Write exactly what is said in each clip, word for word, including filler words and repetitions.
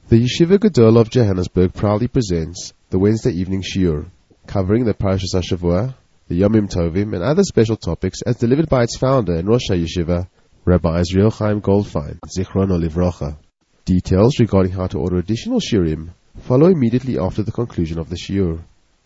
The Yeshiva Gedol of Johannesburg proudly presents the Wednesday evening shiur, covering the Parashas HaShavua, the Yomim Tovim, and other special topics as delivered by its founder and Rosh HaYeshiva, Rabbi Israel Chaim Goldfein, Zichrono Livrocha. Details regarding how to order additional shiurim follow immediately after the conclusion of the shiur.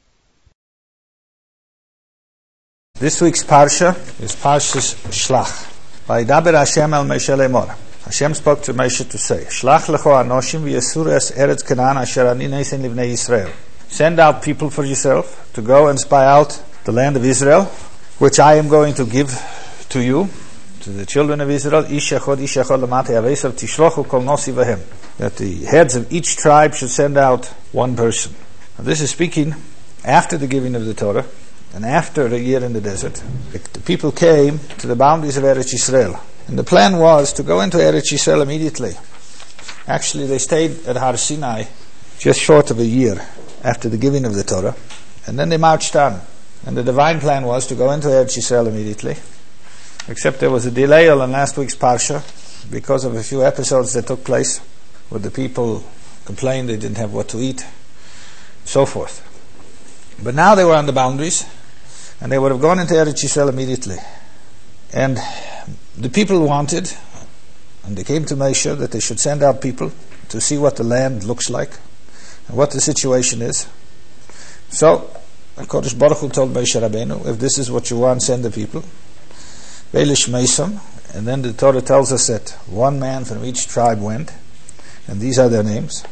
This week's Parsha is Parshas Shlach. Vayidaber Hashem el Moshe lemor. Hashem spoke to Moshe to say, Shlach lecho anoshim v'yesur es eretz Canaan asher ani neisen livnei Yisrael. Send out people for yourself to go and spy out the land of Israel, which I am going to give to you, to the children of Israel. Ish echod, ish echod lamate avesav tishlochu kol nosi vahem. That the heads of each tribe should send out one person. Now this is speaking after the giving of the Torah, and after a year in the desert. The people came to the boundaries of Eretz Yisrael. And the plan was to go into Eretz Yisrael immediately. Actually, they stayed at Har Sinai just short of a year after the giving of the Torah. And then they marched on. And the divine plan was to go into Eretz Yisrael immediately. Except there was a delay on last week's Parsha because of a few episodes that took place where the people complained they didn't have what to eat, so forth. But now they were on the boundaries, and they would have gone into Eretz Yisrael immediately. And the people wanted, and they came to Moshe, that they should send out people to see what the land looks like and what the situation is. So, HaKadosh Baruch Hu told Moshe Rabbeinu, if this is what you want, send the people. Veilish Meisam, and then the Torah tells us that one man from each tribe went, and these are their names.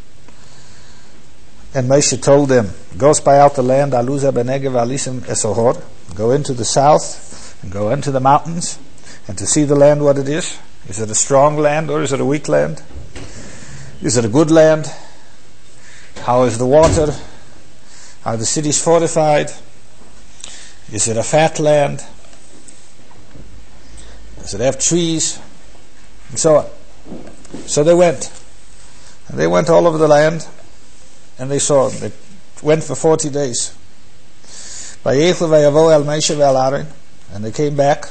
And Moshe told them, go spy out the land, Aluza Benegev Alisim Esohor, go into the south, and go into the mountains, and to see the land what it is. Is it a strong land or is it a weak land? Is it a good land? How is the water? Are the cities fortified? Is it a fat land? Does it have trees? And so on. So they went. And they went all over the land, and they saw. They went for forty days. Vayechlu vayavo el Moshe ve'el Aaron, and they came back.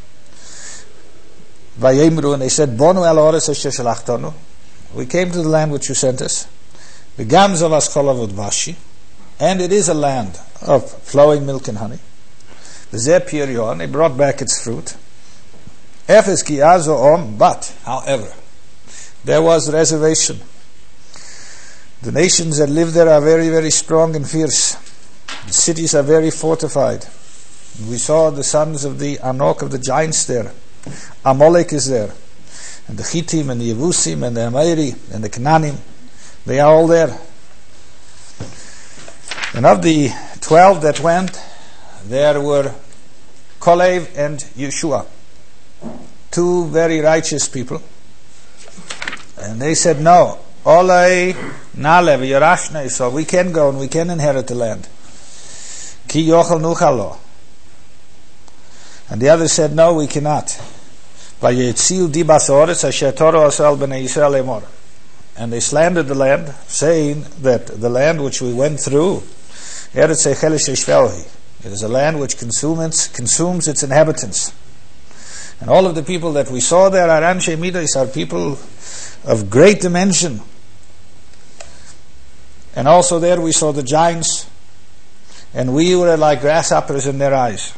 Vayemru, and they said, Bonu el oretz asher shalachtanu. We came to the land which you sent us. V'gam zavas kol avod vashi, and it is a land of flowing milk and honey. V'zeh piryon, they brought back its fruit. Efes ki azo om, but, however, there was reservation. The nations that live there are very, very strong and fierce. The cities are very fortified. We saw the sons of the Anok, of the giants there. Amalek is there. And the Chittim and the Yevusim and the Amori and the Canaanim. They are all there. And of the twelve that went, there were Kolev and Yeshua. Two very righteous people. And they said, no, Olei Nalev Yerashne, so we can go and we can inherit the land. Ki yochel nuchalo. And the others said, no, we cannot. And they slandered the land, saying that the land which we went through, it is a land which consumes, consumes its inhabitants. And all of the people that we saw there are Anshe Midas, are people of great dimension. And also there we saw the giants, and we were like grasshoppers in their eyes.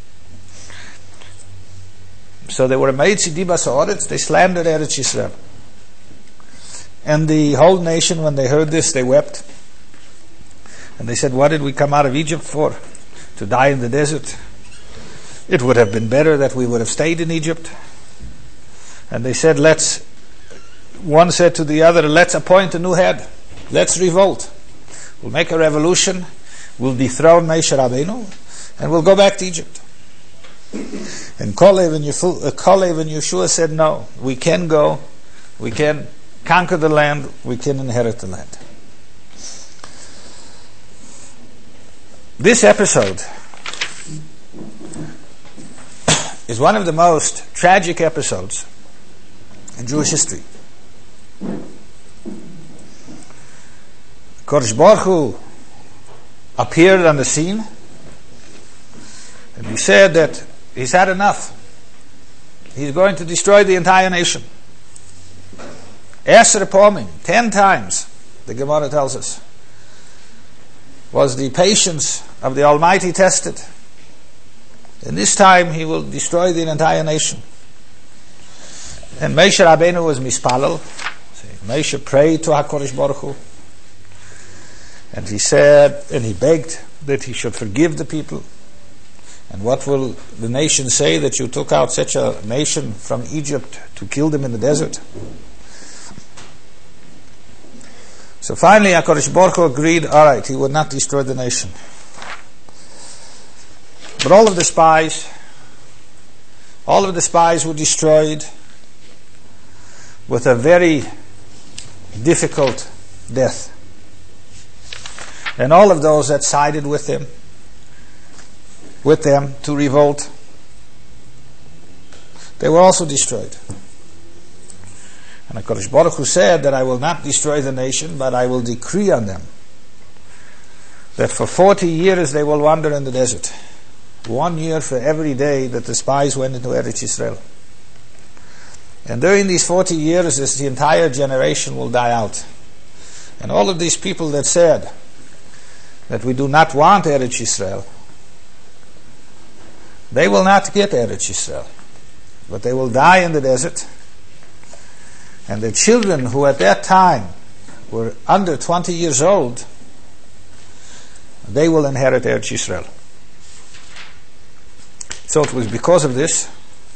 So they were Meitzi Dibas Haaretz, they slandered Eretz Yisrael. And the whole nation, when they heard this, they wept. And they said, what did we come out of Egypt for? To die in the desert? It would have been better that we would have stayed in Egypt. And they said, let's, one said to the other, let's appoint a new head. Let's revolt. We'll make a revolution. We'll dethrone Moshe Rabbeinu, and we'll go back to Egypt. And Kolev and Yeshua said, no, we can go, we can conquer the land, we can inherit the land. This episode is one of the most tragic episodes in Jewish history. Kodesh Baruch Hu appeared on the scene, and he said that he's had enough. He's going to destroy the entire nation. Eser pomim, ten times, the Gemara tells us, was the patience of the Almighty tested. And this time he will destroy the entire nation. And Moshe Rabbeinu was mispalel. Moshe prayed to HaKadosh Baruch Hu. And he said, and he begged that he should forgive the people. And what will the nation say that you took out such a nation from Egypt to kill them in the desert? So finally HaKadosh Baruch Hu agreed, alright, he would not destroy the nation. But all of the spies, all of the spies were destroyed with a very difficult death. And all of those that sided with them, with them to revolt, they were also destroyed. And HaKadosh Baruch Hu said that I will not destroy the nation, but I will decree on them that for forty years they will wander in the desert. One year for every day that the spies went into Eretz Yisrael. And during these forty years, this, the entire generation will die out. And all of these people that said that we do not want Eretz Yisrael, they will not get Eretz Yisrael, but they will die in the desert. And the children who at that time were under twenty years old, they will inherit Eretz Yisrael. So it was because of this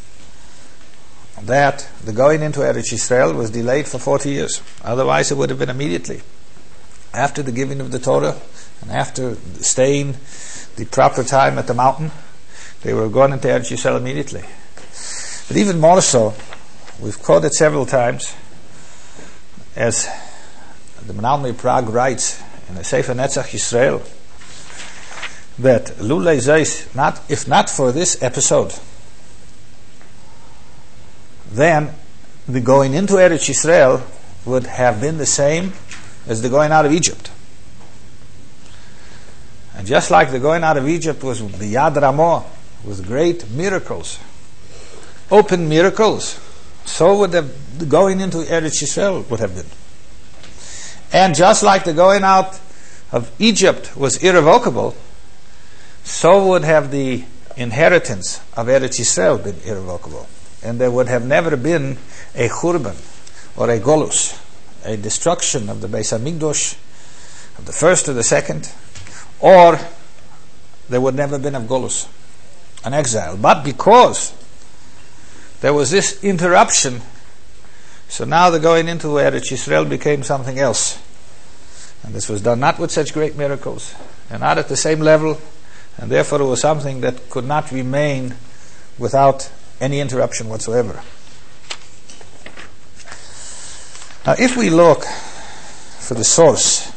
that the going into Eretz Yisrael was delayed for forty years. Otherwise it would have been immediately. After the giving of the Torah and after staying the proper time at the mountain, they were going into Eretz Yisrael immediately. But even more so, we've quoted several times, as the Menalmi Prague writes in the Sefer Netzach Yisrael, that Lulei Zeis, not if not for this episode, then the going into Eretz Yisrael would have been the same as the going out of Egypt. And just like the going out of Egypt was the Yad Ramah, with great miracles, open miracles, so would the going into Eretz Yisrael would have been. And just like the going out of Egypt was irrevocable, so would have the inheritance of Eretz Yisrael been irrevocable. And there would have never been a Churban or a Golus, a destruction of the Beis HaMikdash, of the first or the second, or there would never been a Golus, an exile. But because there was this interruption, so now the going into Eretz Yisrael became something else. And this was done not with such great miracles, and not at the same level, and therefore it was something that could not remain without any interruption whatsoever. Now if we look for the source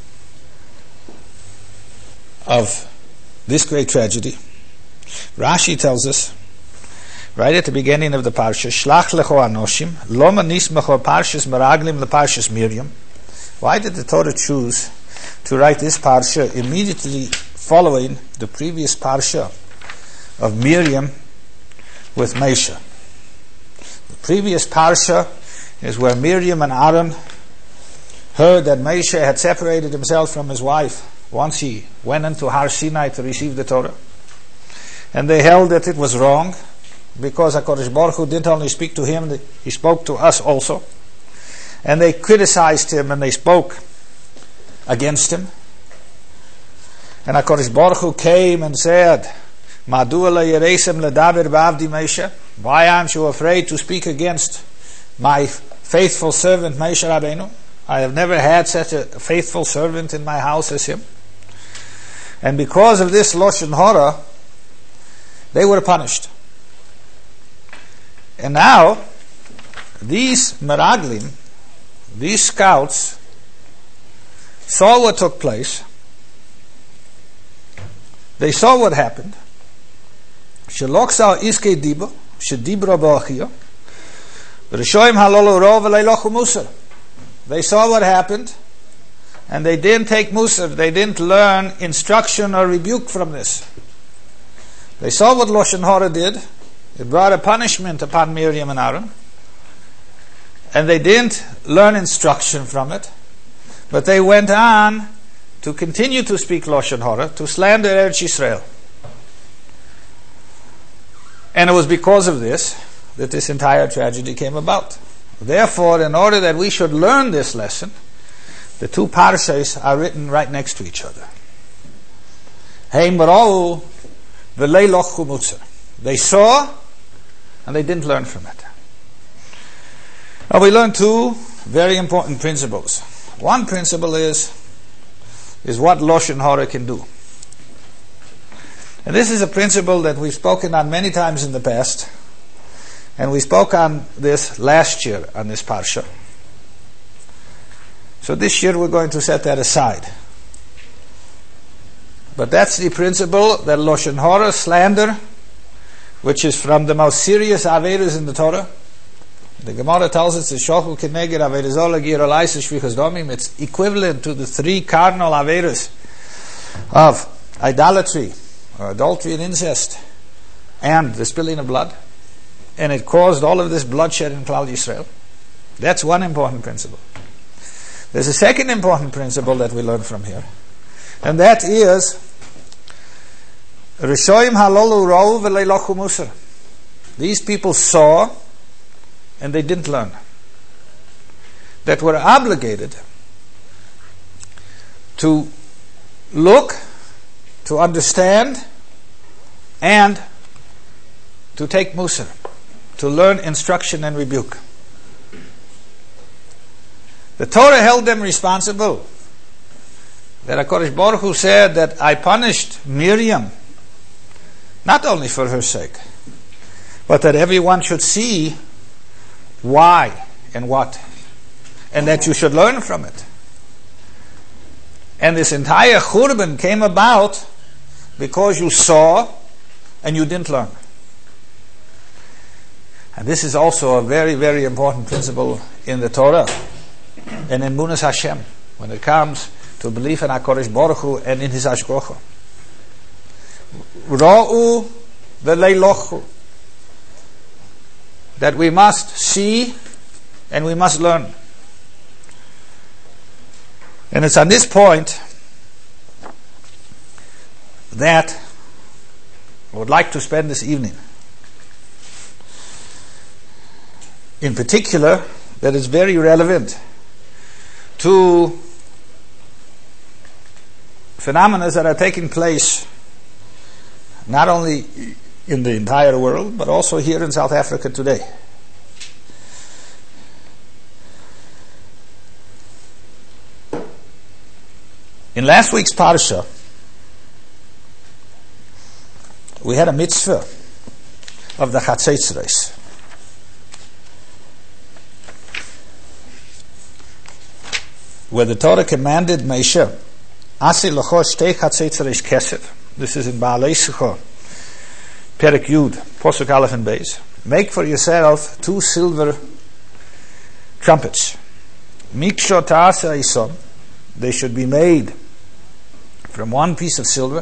of this great tragedy, Rashi tells us, right at the beginning of the parsha, Shlach lecho anoshim, loma nismecho parshas meraglim leparshas Miriam. Why did the Torah choose to write this parsha immediately following the previous parsha of Miriam with Moshe? The previous parsha is where Miriam and Aaron heard that Moshe had separated himself from his wife once he went into Har Sinai to receive the Torah. And they held that it was wrong, because HaKadosh Baruch Hu didn't only speak to him, he spoke to us also. And they criticized him and they spoke against him. And HaKadosh Baruch Hu came and said, Madua le'yeresem ledaber ba'avdi Moshe? Why aren't you afraid to speak against my faithful servant Moshe Rabbeinu? I have never had such a faithful servant in my house as him. And because of this Lashon Hara, they were punished. And now, these Meraglim, these scouts, saw what took place. They saw what happened. Sheloksa iske dibo, shedibra ba'achio, v'rishoim halolu ro v'leilochu musar. They saw what happened, and they didn't take musar. They didn't learn instruction or rebuke from this. They saw what Lashon Hara did. It brought a punishment upon Miriam and Aaron. And they didn't learn instruction from it, but they went on to continue to speak Lashon Hara, to slander Eretz Yisrael. And it was because of this that this entire tragedy came about. Therefore, in order that we should learn this lesson, the two parshas are written right next to each other. Heim ra'u v'lei lochu mutzer. They saw, and they didn't learn from it. Now we learn two very important principles. One principle is, is what Lashon Hara can do. And this is a principle that we've spoken on many times in the past, and we spoke on this last year on this parsha. So this year we're going to set that aside. But that's the principle that Lashon Hara, slander, which is from the most serious averos in the Torah. The Gemara tells us that Shochel Keneged Averizol Gir Olaisa Shvichas Domim. It's equivalent to the three cardinal averos of idolatry, or adultery and incest, and the spilling of blood. And it caused all of this bloodshed in Klal Yisrael. That's one important principle. There's a second important principle that we learn from here, and that is Rishoim halolu ra'u v'lei lochu musar. These people saw and they didn't learn. That were obligated to look, to understand, and to take musar, to learn instruction and rebuke. The Torah held them responsible. That HaKadosh Baruch Hu said that I punished Miriam not only for her sake, but that everyone should see why and what, and that you should learn from it. And this entire Churban came about because you saw and you didn't learn. And this is also a very, very important principle in the Torah and in Emunas Hashem when it comes to belief in HaKadosh Baruch Hu and in His Hashgacha. Ra'u v'lei lochu. That we must see and we must learn. And it's on this point that I would like to spend this evening. In particular, that is very relevant to phenomena that are taking place not only in the entire world, but also here in South Africa today. In last week's parsha, we had a mitzvah of the Chatzitz Reis. Where the Torah commanded Moshe, Asi l'cho shtei Chatzitz Reis kesef. This is in Baalei Sicha, Perek Yud, Posuk Aleph and Beis. Make for yourself two silver trumpets. Miksho ta'asa isom. They should be made from one piece of silver.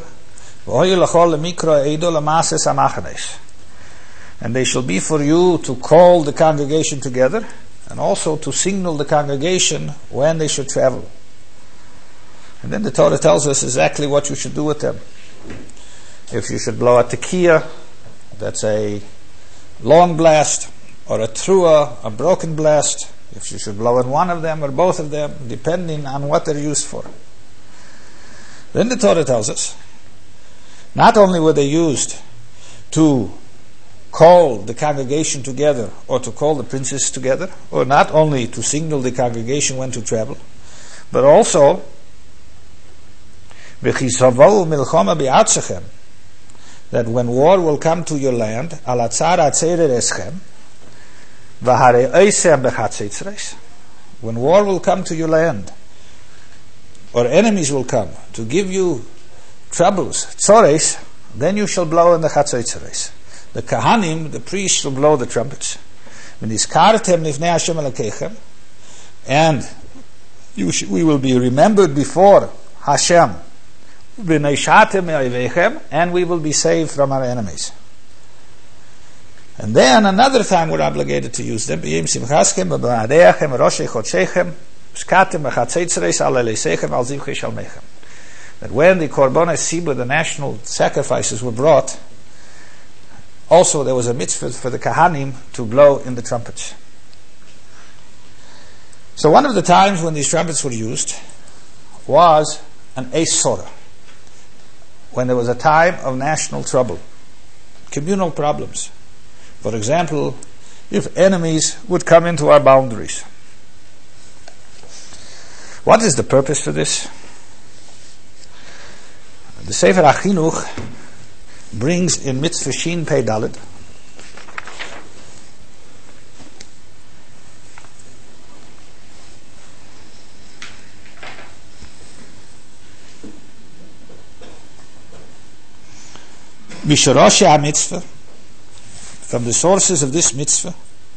And they shall be for you to call the congregation together, and also to signal the congregation when they should travel. And then the Torah tells us exactly what you should do with them. If you should blow a tekiah, that's a long blast, or a trua, a broken blast. If you should blow in one of them or both of them, depending on what they're used for. Then the Torah tells us, not only were they used to call the congregation together, or to call the princes together, or not only to signal the congregation when to travel, but also that when war will come to your land, when war will come to your land, or enemies will come to give you troubles, tzores, then you shall blow in the Chatzitz. The Kahanim, the priests, shall blow the trumpets. And you sh- we will be remembered before Hashem, and we will be saved from our enemies. And then another time we're obligated to use them. B'yim simchaskem, b'ba'adeachem, roshei chodshechem, shkatem, b'chatzeitzreis, aleleisechem, al zivchei shalmechem. That when the korbanos sibur, the national sacrifices, were brought, also there was a mitzvah for the kahanim to blow in the trumpets. So one of the times when these trumpets were used was an Eis Sorah, when there was a time of national trouble, communal problems. For example, if enemies would come into our boundaries. What is the purpose for this? The Sefer HaChinuch brings in Mitzvah Shin Pei Daled Mishorosh HaMitzvah, from the sources of this mitzvah,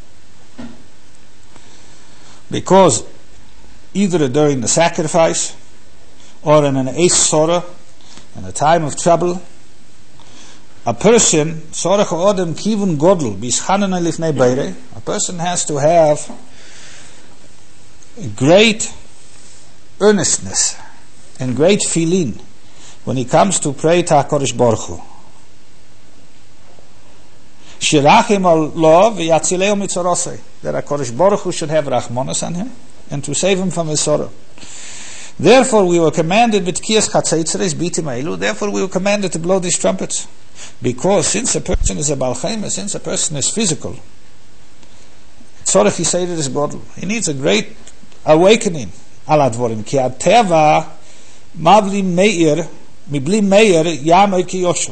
because either during the sacrifice or in an Eis Sorah, in a time of trouble, a person, Sorach Odem Kivun Godel, Bischanan Lifnei Beire, a person has to have great earnestness and great feeling when he comes to pray to HaKadosh Baruch Hu. Shirachim Allah v'yatzileo mitzorosei, that HaKadosh Baruch Hu should have rachmanas on him and to save him from his sorrow. Therefore we were commanded with kiyas chatzeitzres bitim eilu, therefore we were commanded to blow these trumpets. Because since a person is a Baal Chema, since a person is physical, tzorech yisayid is godel, he needs a great awakening. Al advorim ki ateva mavli meir mibli meir yamoy ki yoshim.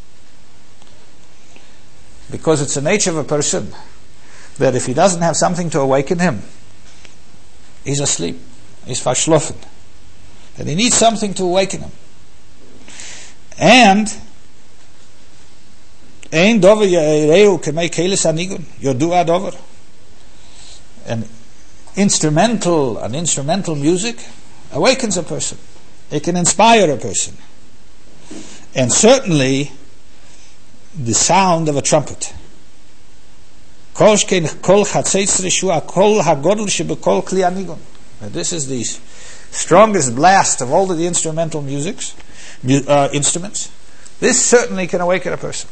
Because it's the nature of a person that if he doesn't have something to awaken him, he's asleep, he's verschlafen, and he needs something to awaken him. And ein dover yereu kemei kelis anigun yodu adover, an instrumental, an instrumental music awakens a person. It can inspire a person, and certainly the sound of a trumpet. This is the strongest blast of all of the instrumental musics, uh, instruments. This certainly can awaken a person.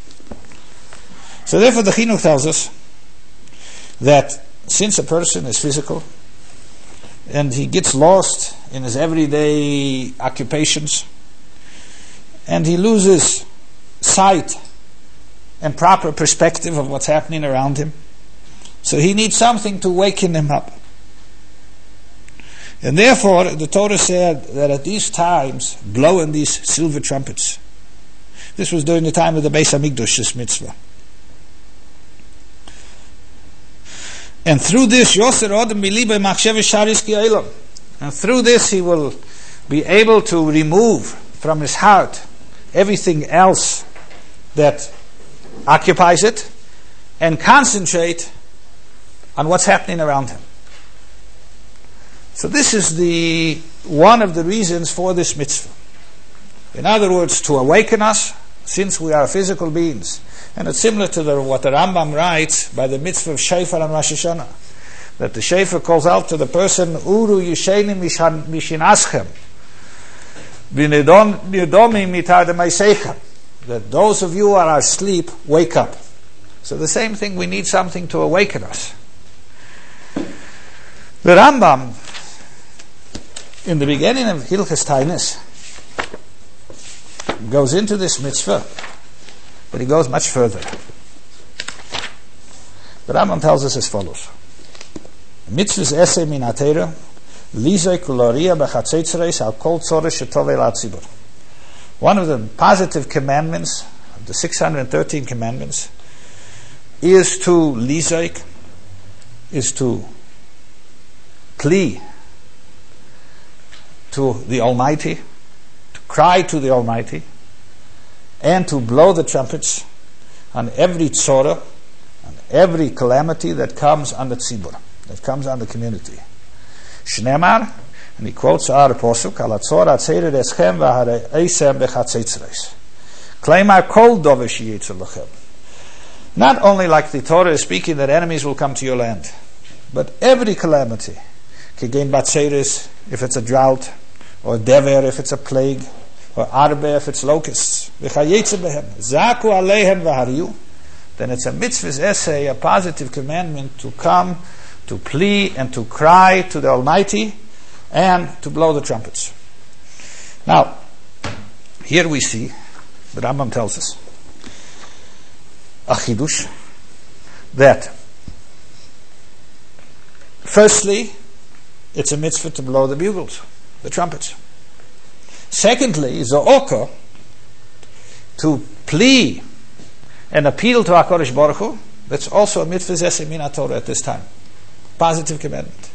So therefore the Chinuch tells us that since a person is physical and he gets lost in his everyday occupations and he loses sight and proper perspective of what's happening around him, so he needs something to waken him up. And therefore the Torah said that at these times blow in these silver trumpets. This was during the time of the Beis Hamikdash, this mitzvah. And through this Yoser Odem Milibe Machshev Sharis Ki Eilam, and through this he will be able to remove from his heart everything else that occupies it and concentrate on what's happening around him. So this is the one of the reasons for this mitzvah. In other words, to awaken us, since we are physical beings. And it's similar to the, what the Rambam writes by the mitzvah of Shofar and Rosh Hashanah, that the Shofar calls out to the person, Uru Yisheni Mishinaschem V'nidomi mitar de'maisechem, that those of you who are asleep, wake up. So the same thing, we need something to awaken us. The Rambam, in the beginning of Hilchos Tainis, goes into this mitzvah, but he goes much further. The Rambam tells us as follows: Mitzvahs esse min atera, lizay kuloria b'chatzeitzreis al kol tzorah shetovei latzibur. One of the positive commandments, of the six hundred thirteen commandments, is to lizaik, is to plea to the Almighty, to cry to the Almighty, and to blow the trumpets on every tzorah, on every calamity that comes on the tzibur, that comes on the community. Shneimar, and he quotes our posuk, Al hatzorah atzered eschem v'hareisem b'chatzeitzreis. Kleimar kol dover sheyitzer lachem. Not only like the Torah is speaking that enemies will come to your land, but every calamity, Kigein Batseris if it's a drought, or Dever if it's a plague, or Arbe if it's locusts, V'chayetze behem, Zaku aleihem v'hariu, then it's a mitzvah's essay, a positive commandment to come, to plead and to cry to the Almighty, and to blow the trumpets. Now, here we see, the Rambam tells us, a chidush, that firstly, it's a mitzvah to blow the bugles, the trumpets. Secondly, zo'oka, to plea and appeal to HaKadosh Baruch Hu, that's also a mitzvah zesei min HaTorah at this time. Positive commandment.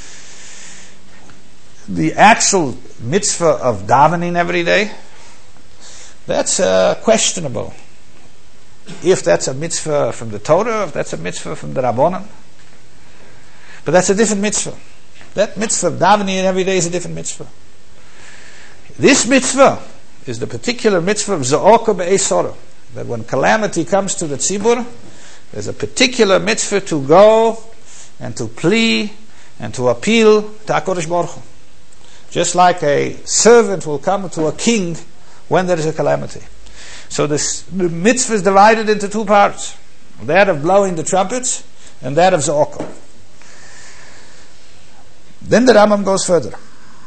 The actual mitzvah of davening every day, that's uh, questionable. If that's a mitzvah from the Torah, if that's a mitzvah from the Rabbanan. But that's a different mitzvah. That mitzvah of davening every day is a different mitzvah. This mitzvah is the particular mitzvah of Zo'oka Be'ez Sorah, that when calamity comes to the tzibur, there's a particular mitzvah to go and to plead and to appeal to HaKadosh Baruch Hu. Just like a servant will come to a king when there is a calamity. So this, the mitzvah is divided into two parts. That of blowing the trumpets and that of Zo'oka. Then the Rambam goes further.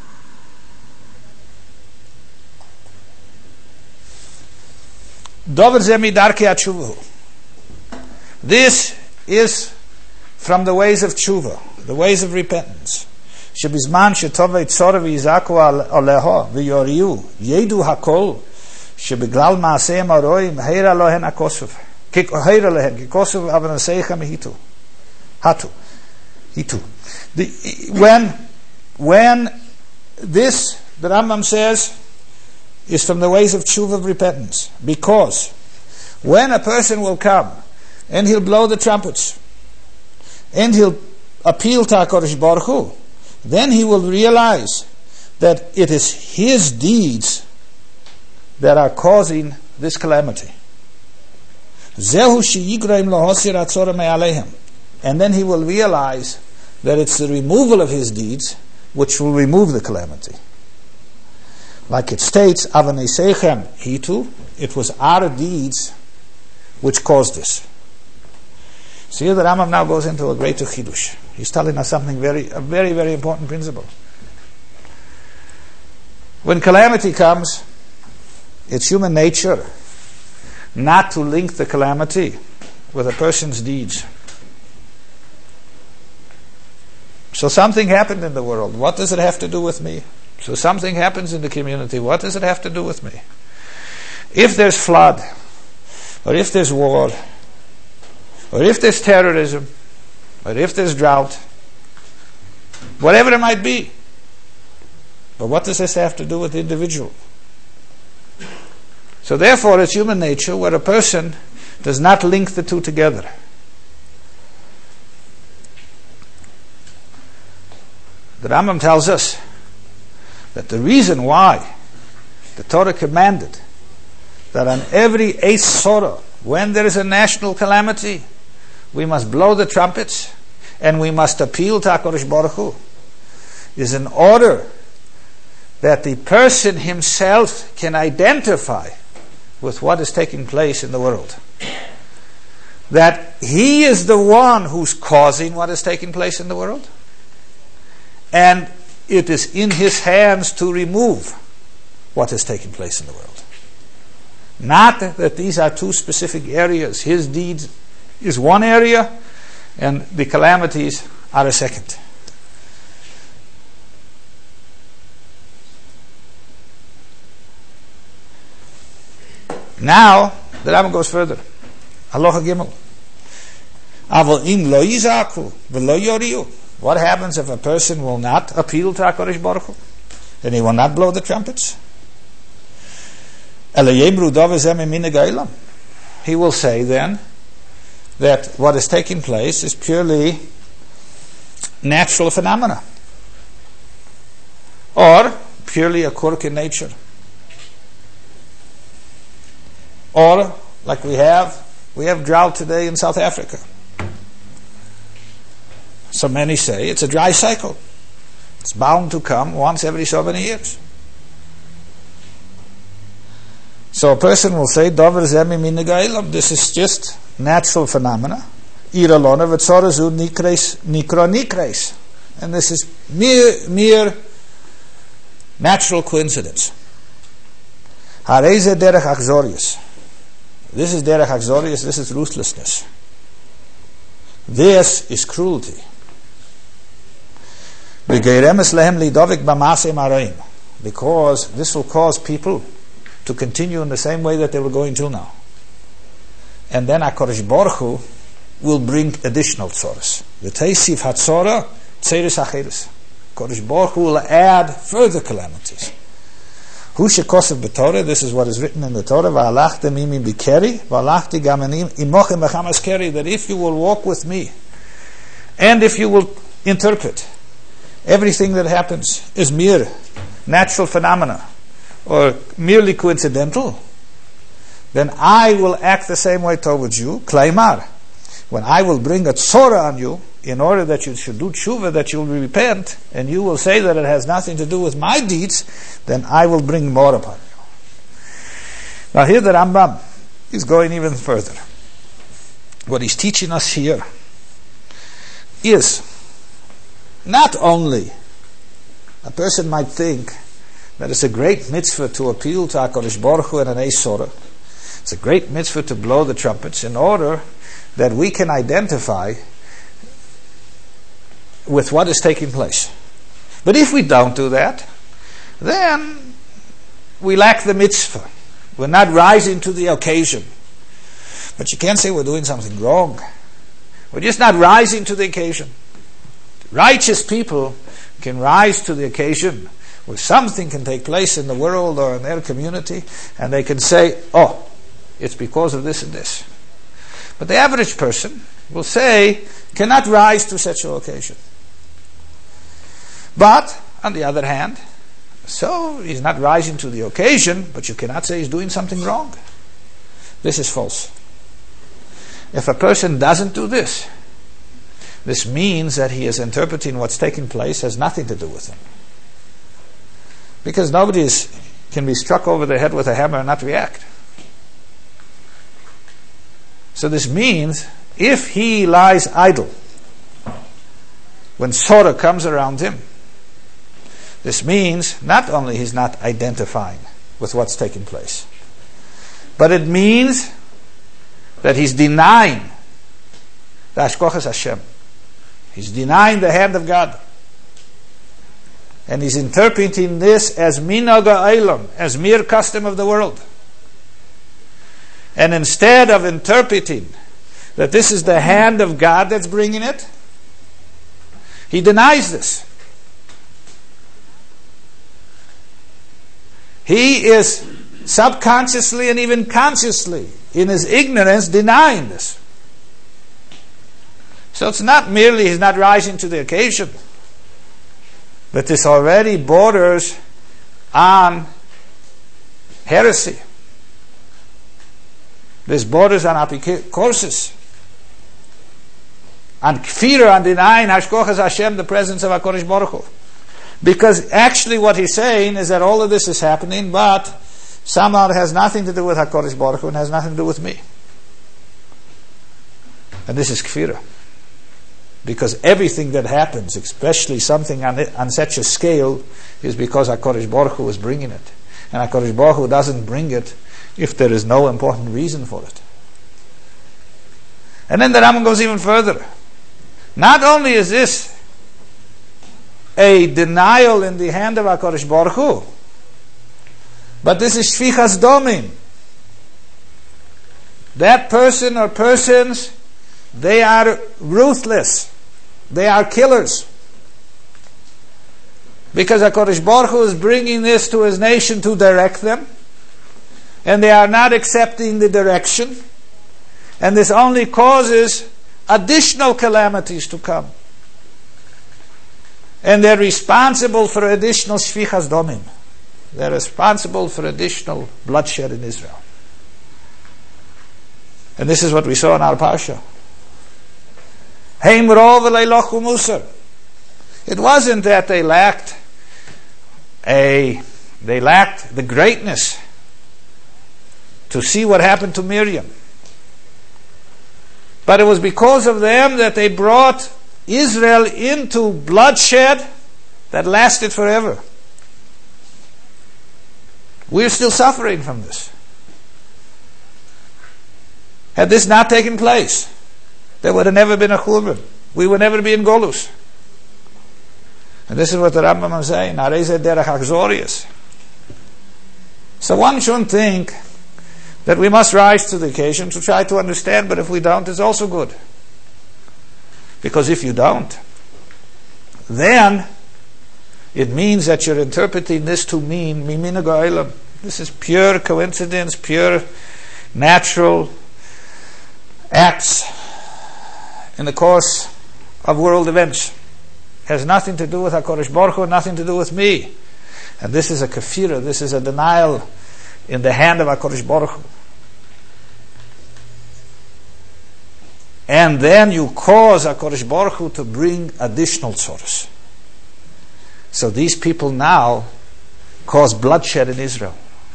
Dover zemi darkei atshuva. This is from the ways of tshuva, the ways of repentance. Shebizman shetovei tzora v'yizaku aleho v'yoriu yedu hakol shebeglal ma'aseim aroim heira lohen akosov heira lohen kikosov avanaseicha mehitu hatu hitu. The, when when this, the Rambam says, is from the ways of tshuva, of repentance, because when a person will come and he'll blow the trumpets and he'll appeal to HaKadosh Baruch Hu, then he will realize that it is his deeds that are causing this calamity. Zehu sheyigraim lohosir atzora me'aleihem. And then he will realize that it's the removal of his deeds which will remove the calamity. Like it states, Avaneseichem hitu, it was our deeds which caused this. So here the Rambam now goes into a greater chidush. He's telling us something very, a very, very important principle. When calamity comes, it's human nature not to link the calamity with a person's deeds. So something happened in the world. What does it have to do with me? So something happens in the community. What does it have to do with me? If there's flood, or if there's war, or if there's terrorism, or if there's drought, whatever it might be. But what does this have to do with the individual? So therefore it's human nature where a person does not link the two together. The Rambam tells us that the reason why the Torah commanded that on every Eis Sorah, when there is a national calamity, we must blow the trumpets and we must appeal to HaKadosh Baruch Hu, is in order that the person himself can identify with what is taking place in the world. That he is the one who's causing what is taking place in the world, and it is in his hands to remove what is taking place in the world. Not that these are two specific areas. His deeds is one area and the calamities are a second. Now the Rambam goes further. Halacha Gimel. Aval im lo yizaku v'lo yoriu. What happens if a person will not appeal to HaKadosh Baruch Hu? Then he will not blow the trumpets. He will say then that what is taking place is purely natural phenomena, or purely a quirk in nature, or like we have We have drought today in South Africa. So many say it's a dry cycle. It's bound to come once every so many years. So a person will say, Dover zemi min geilam, this is just natural phenomena. Iralona v'tzorazu nikres nikro nikres. And this is mere, mere natural coincidence. Hareze derech achzorius. This is derech achzorius, this is ruthlessness. This is cruelty. Because this will cause people to continue in the same way that they were going till now. And then HaKadosh Baruch Hu will bring additional tzoros. The Teisiv HaTzorah Tzeres Acheres. HaKadosh Baruch Hu will add further calamities. Hu shekosev b'Torah, this is what is written in the Torah, V'alachtem imi b'keri, v'alachti gam imochem b'chamas keri, that if you will walk with me, and if you will interpret everything that happens is mere natural phenomena, or merely coincidental, then I will act the same way towards you, Klaimar. When I will bring a tzorah on you, in order that you should do tshuva, that you will repent, and you will say that it has nothing to do with my deeds, then I will bring more upon you. Now here the Rambam is going even further. What he's teaching us here is not only a person might think that it's a great mitzvah to appeal to HaKadosh Baruch Hu and an Eis Sorah. It's a great mitzvah to blow the trumpets in order that we can identify with what is taking place. But if we don't do that, then we lack the mitzvah. We're not rising to the occasion. But you can't say we're doing something wrong. We're just not rising to the occasion. Righteous people can rise to the occasion where something can take place in the world or in their community, and they can say, oh, it's because of this and this. But the average person will say, cannot rise to such an occasion. But, on the other hand, so he's not rising to the occasion, but you cannot say he's doing something wrong. This is false. If a person doesn't do this, this means that he is interpreting what's taking place has nothing to do with him. Because nobody is, can be struck over the head with a hammer and not react. So this means, if he lies idle when Sorah comes around him, this means not only he's not identifying with what's taking place, but it means that he's denying the Hashkochas Hashem. He's denying the hand of God. And he's interpreting this as Minaga Eilam, as mere custom of the world. And instead of interpreting that this is the hand of God that's bringing it, he denies this. He is subconsciously and even consciously, in his ignorance, denying this. So it's not merely he's not rising to the occasion, but this already borders on heresy. This borders on apikoursis, on kfira, on denying Hashkochas Hashem, the presence of HaKadosh Baruch Hu. Because actually what he's saying is that all of this is happening, but somehow it has nothing to do with HaKadosh Baruch Hu and has nothing to do with me. And this is kfira. Because everything that happens, especially something on, it, on such a scale, is because HaKadosh Baruch Hu is bringing it. And HaKadosh Baruch Hu doesn't bring it if there is no important reason for it. And then the Rambam goes even further. Not only is this a denial in the hand of HaKadosh Baruch Hu, but this is shfichas domim. That person or persons, they are ruthless. They are killers. Because HaKadosh Baruch Hu is bringing this to his nation to direct them, and they are not accepting the direction, and this only causes additional calamities to come. And they're responsible for additional shfichas domim. They're responsible for additional bloodshed in Israel. And this is what we saw in our parsha. Heim rov leilochu musar. It wasn't that they lacked a, they lacked the greatness to see what happened to Miriam. But it was because of them that they brought Israel into bloodshed that lasted forever. We're still suffering from this. Had this not taken place, there would have never been a Churban. We would never be in Golus. And this is what the Rambam is saying. Areze derech achzorius. So one shouldn't think that we must rise to the occasion to try to understand, but if we don't, it's also good. Because if you don't, then it means that you're interpreting this to mean mimina ga'olam. This is pure coincidence, pure natural acts in the course of world events. Has nothing to do with HaKadosh Baruch Hu, nothing to do with me. And this is a kafira, this is a denial in the hand of HaKadosh Baruch Hu. And then you cause HaKadosh Baruch Hu to bring additional tzoros. So these people now cause bloodshed in Israel.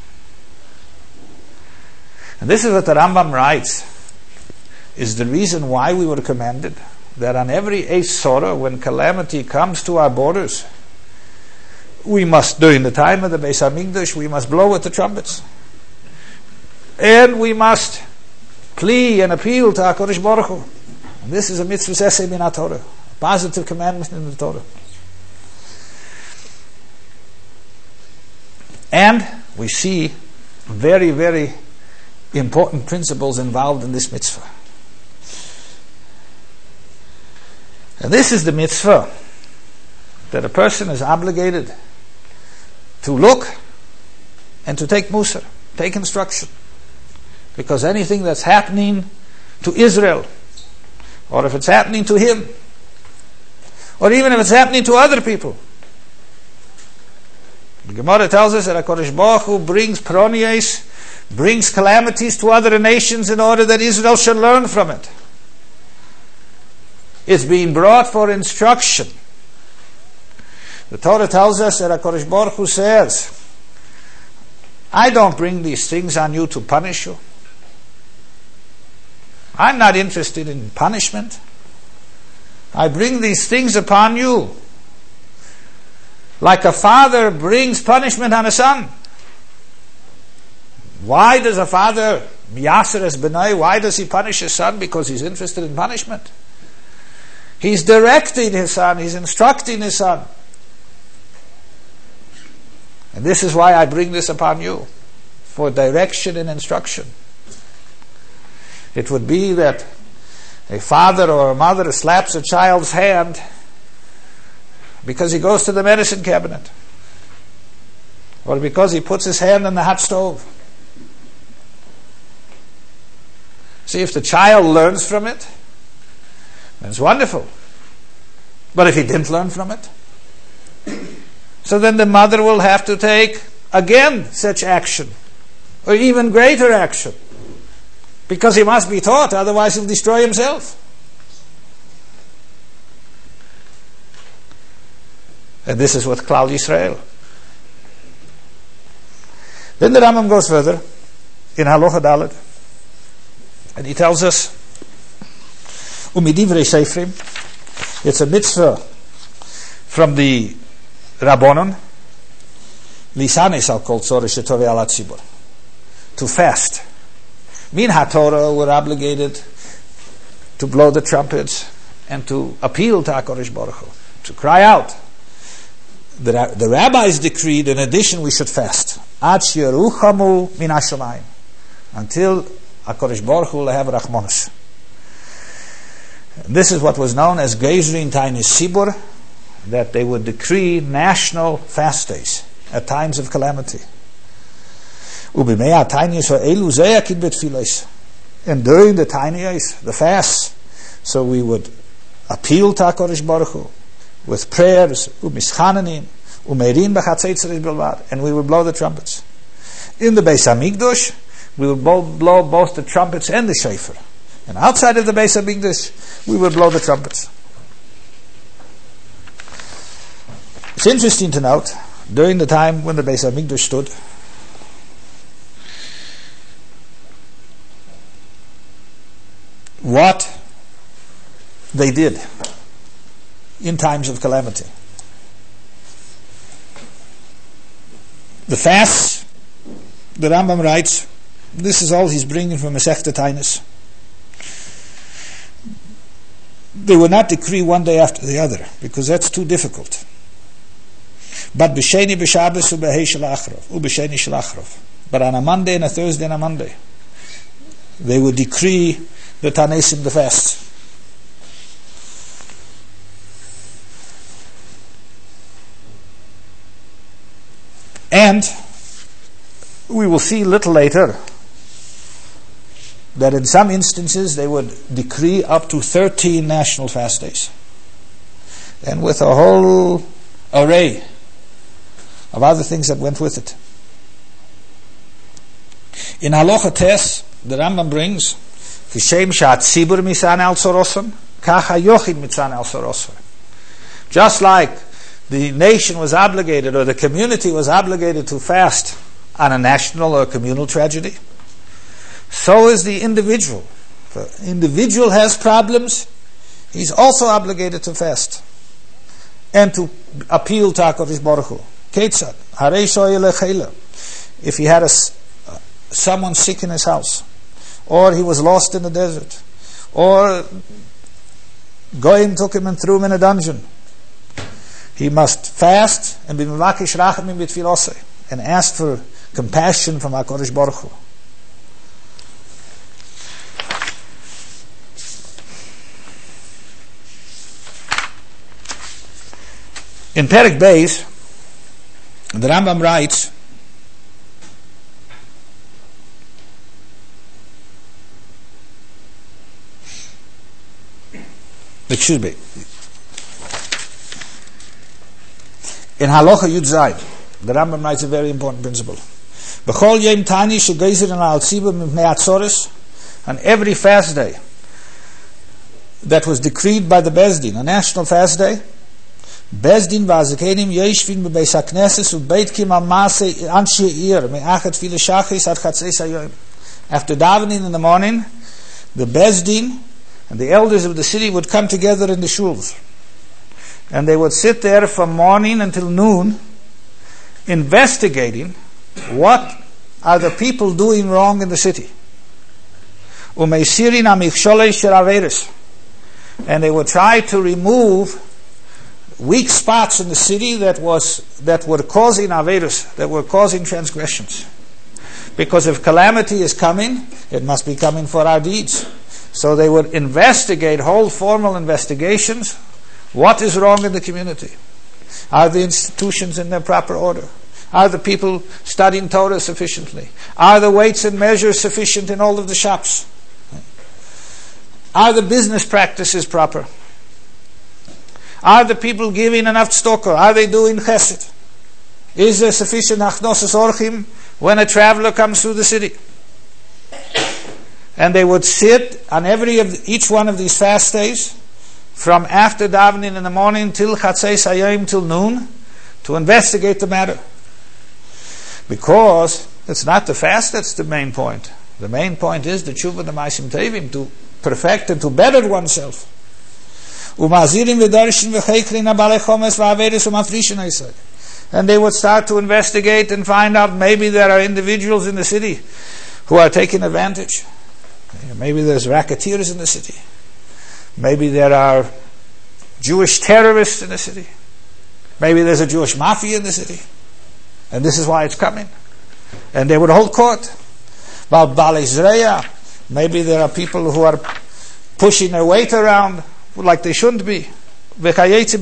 And this is what the Rambam writes, is the reason why we were commanded that on every eighth sorah, when calamity comes to our borders, we must, during the time of the Beis HaMikdash, we must blow with the trumpets. And we must plea and appeal to HaKadosh Baruch Hu. And this is a mitzvah seseh min HaTorah, a positive commandment in the Torah. And we see very, very important principles involved in this mitzvah. And this is the mitzvah that a person is obligated to look and to take musar, take instruction. Because anything that's happening to Israel, or if it's happening to him, or even if it's happening to other people, the Gemara tells us that HaKadosh Baruch Hu brings pronies, brings calamities to other nations in order that Israel should learn from it. It's being brought for instruction. The Torah tells us that HaKadosh Baruch Hu says, I don't bring these things on you to punish you. I'm not interested in punishment. I bring these things upon you like a father brings punishment on a son. Why does a father miyaser es b'nai? Why does he punish his son? Because he's interested in punishment. He's directing his son, he's instructing his son. And this is why I bring this upon you, for direction and instruction. It would be that a father or a mother slaps a child's hand because he goes to the medicine cabinet, or because he puts his hand on the hot stove. See, if the child learns from it, then it's wonderful. But if he didn't learn from it, so then the mother will have to take again such action, or even greater action, because he must be taught, otherwise he'll destroy himself. And this is what Klal Yisrael. Then the Rambam goes further in Halacha Dalet, and he tells us, Umidivrei Seifrim, it's a mitzvah from the Rabbonon, Lisanes al kol tzorah shetovei al hatzibur, to fast. Min HaTorah, we're obligated to blow the trumpets and to appeal to HaKadosh Baruch Hu, to cry out. The, the rabbis decreed, in addition, we should fast. Ad sheyeruchamu min hashamayim, until HaKadosh Baruch Hu will have rachmanos. This is what was known as Geizrin Tainis Sibur, that they would decree national fast days at times of calamity. And during the tiny days, the fasts, so we would appeal to HaKadosh Baruch Hu with prayers, and we would blow the trumpets. In the Beis HaMikdash, we would blow both the trumpets and the shofar. And outside of the Beis HaMikdash, we would blow the trumpets. It's interesting to note, during the time when the Beis HaMikdash stood, what they did in times of calamity. The fasts, the Rambam writes, this is all he's bringing from Masechta Tainis. They would not decree one day after the other, because that's too difficult. But b'sheni b'shabbos u'b'hei shel achrov, u'b'sheni shel achrov. But on a Monday and a Thursday and a Monday, they would decree the Tanesim, the fast. And we will see a little later that in some instances they would decree up to thirteen national fast days. And with a whole array of other things that went with it. In Halacha Tes, the Rambam brings, Kishem sha'at tzibur misan al sorosan, kach hayochid misan al sorosan. Just like the nation was obligated, or the community was obligated to fast on a national or communal tragedy, so is the individual. If the individual has problems, he's also obligated to fast and to appeal to HaKadosh Baruch Hu. Ketzad, harei shoyeh lechela. If he had a, uh, someone sick in his house, or he was lost in the desert, or Goyim took him and threw him in a dungeon, he must fast and be mevakish rachamim b'tfilosei, and ask for compassion from HaKadosh Baruch Hu. In Perek Beis, the Rambam writes, excuse me, in Halacha Yud Zayin, the Rambam writes a very important principle. B'chol yom tani shegezer al tzibur mipnei atzoros, on every fast day that was decreed by the Beis Din, a national fast day, Beis Din v'azakenim yeshvin b'beis hakneses u'beitkim al maaseh anshe ir me'achat fila shachris ad chatzeis hayoyim. After davening in the morning, the Beis Din and the elders of the city would come together in the shuls, and they would sit there from morning until noon, investigating what are the people doing wrong in the city. Umeisirin amiksholei shel averos, and they would try to remove weak spots in the city that was that were causing averos, that were causing transgressions. Because if calamity is coming, it must be coming for our deeds. So they would investigate, hold formal investigations. What is wrong in the community? Are the institutions in their proper order? Are the people studying Torah sufficiently? Are the weights and measures sufficient in all of the shops? Are the business practices proper? Are the people giving enough tzedakah? Are they doing chesed? Is there sufficient achnosas orchim when a traveler comes through the city? And they would sit on every of the, each one of these fast days, from after davening in the morning till chatzeis hayom, till noon, to investigate the matter. Because it's not the fast that's the main point. The main point is the tshuva, the ma'asim tevim, to perfect and to better oneself. And they would start to investigate and find out maybe there are individuals in the city who are taking advantage. Maybe there's racketeers in the city. Maybe there are Jewish terrorists in the city. Maybe there's a Jewish mafia in the city. And this is why it's coming. And they would hold court. Maybe there are people who are pushing their weight around like they shouldn't be. And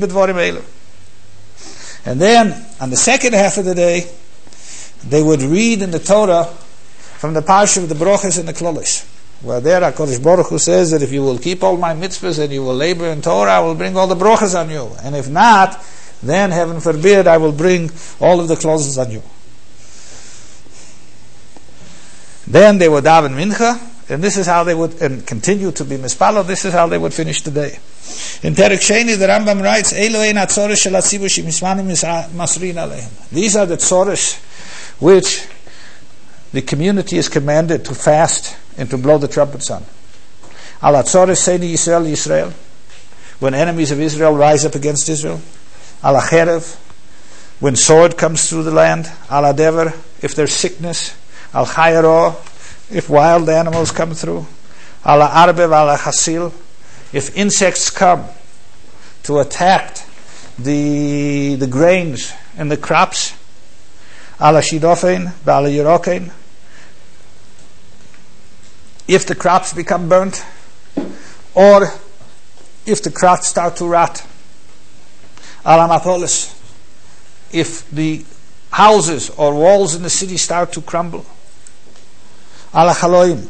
then, on the second half of the day, they would read in the Torah from the parsha of the Brochos and the Klolos, where there HaKadosh Baruch Hu says that if you will keep all my mitzvahs and you will labor in Torah, I will bring all the Brochos on you. And if not, then, heaven forbid, I will bring all of the Klolos on you. Then they would daven mincha, and this is how they would, and continue to be mispalo, this is how they would finish the day. In Perek Sheni, the Rambam writes, Elohein ha-tzorah shel ha-tzibur shemismanim masrin alehem. These are the tzorahs which the community is commanded to fast and to blow the trumpets on. Al ha-tzorah seini Yisrael Yisrael, when enemies of Israel rise up against Israel. Al ha-cherev, when sword comes through the land. Al ha-dever, if there's sickness. Al chayaro, if wild animals come through. Al ha-arbev, al ha-chasil, if insects come to attack the the grains and the crops. Al ha-shidofein, al ha-yerokein, if the crops become burnt, or if the crops start to rot. Al ha-mapolis, if the houses or walls in the city start to crumble. Al ha-chaloim,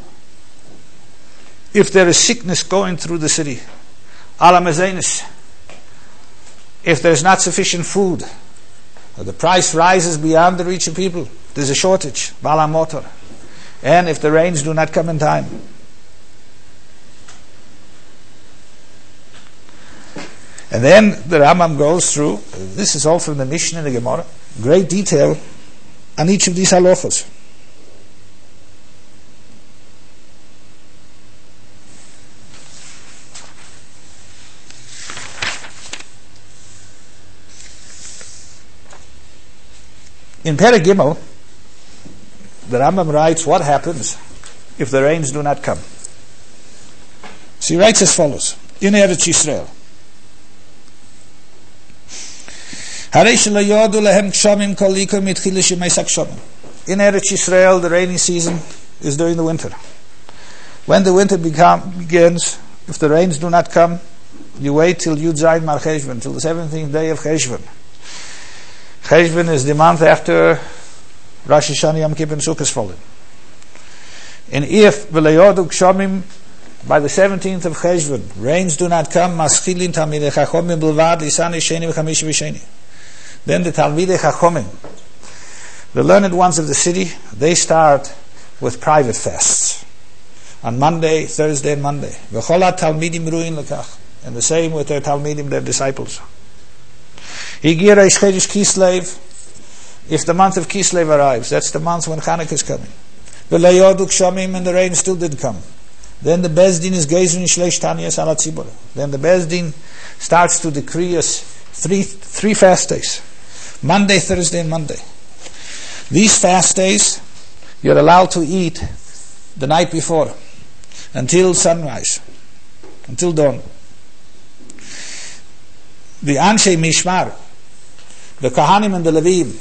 if there is sickness going through the city. Al ha-mezenis, if there is not sufficient food, or the price rises beyond the reach of people, there's a shortage. Bal ha-motor, and if the rains do not come in time. And then the Rambam goes through, this is all from the Mishnah and the Gemara, great detail on each of these halachos. In Perek Gimel, the Rambam writes what happens if the rains do not come. So he writes as follows: In Eretz Yisrael, in Eretz Yisrael, the rainy season is during the winter. When the winter become, begins, if the rains do not come, you wait till Yud Zayin Mar Cheshvan, till the seventeenth day of Cheshvan. Cheshvan is the month after Rosh Hashanah, Yom Kippur, and Sukkot fallen. And if v'leyodu kshamim, by the seventeenth of Cheshvan, rains do not come, maschilin talmidei chachomim b'lvad lisani sheni v'chamishi v'sheni. Then the Talmidei Chachomim, the learned ones of the city, they start with private fasts on Monday, Thursday, and Monday. V'cholat talmidim ruin lekach, and the same with their talmidim, their disciples. Higir Reish Chodesh Kislev, if the month of Kislev arrives, that's the month when Chanukah is coming. V'leyodu kshamim, and the rain still did come. Then the Bezdin is geizun shleish taniyas ala tzibur. Then the Bezdin starts to decree us three three fast days. Monday, Thursday, and Monday. These fast days, you're allowed to eat the night before, until sunrise, until dawn. The Anshe Mishmar, the Kohanim and the Levim,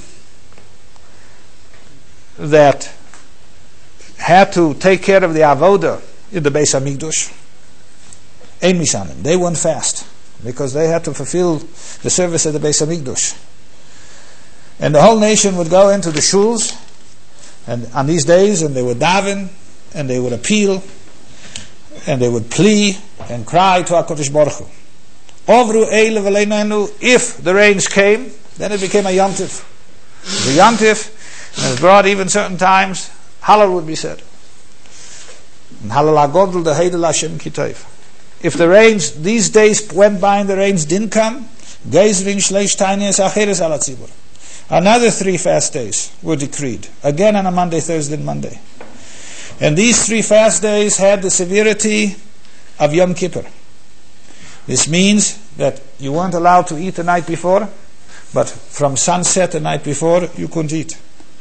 that had to take care of the Avodah in the Beis HaMikdash, Ein Mishanim, they went fast, because they had to fulfill the service of the Beis HaMikdash. And the whole nation would go into the shuls, and on these days, and they would daven, and they would appeal, and they would plea and cry to HaKadosh Baruch Hu. Ovru eile v'leinenu, if the rains came, then it became a yontif. The yontif, and it was brought even certain times, Hallel would be said. And Hallel HaGodel the Heidel Hashem Kitayv. If the rains, these days went by and the rains didn't come, Geizrin Shleish Tainiyas Acheres Ala Tzibur. Another three fast days were decreed, again on a Monday, Thursday, and Monday. And these three fast days had the severity of Yom Kippur. This means that you weren't allowed to eat the night before, but from sunset the night before, you couldn't eat.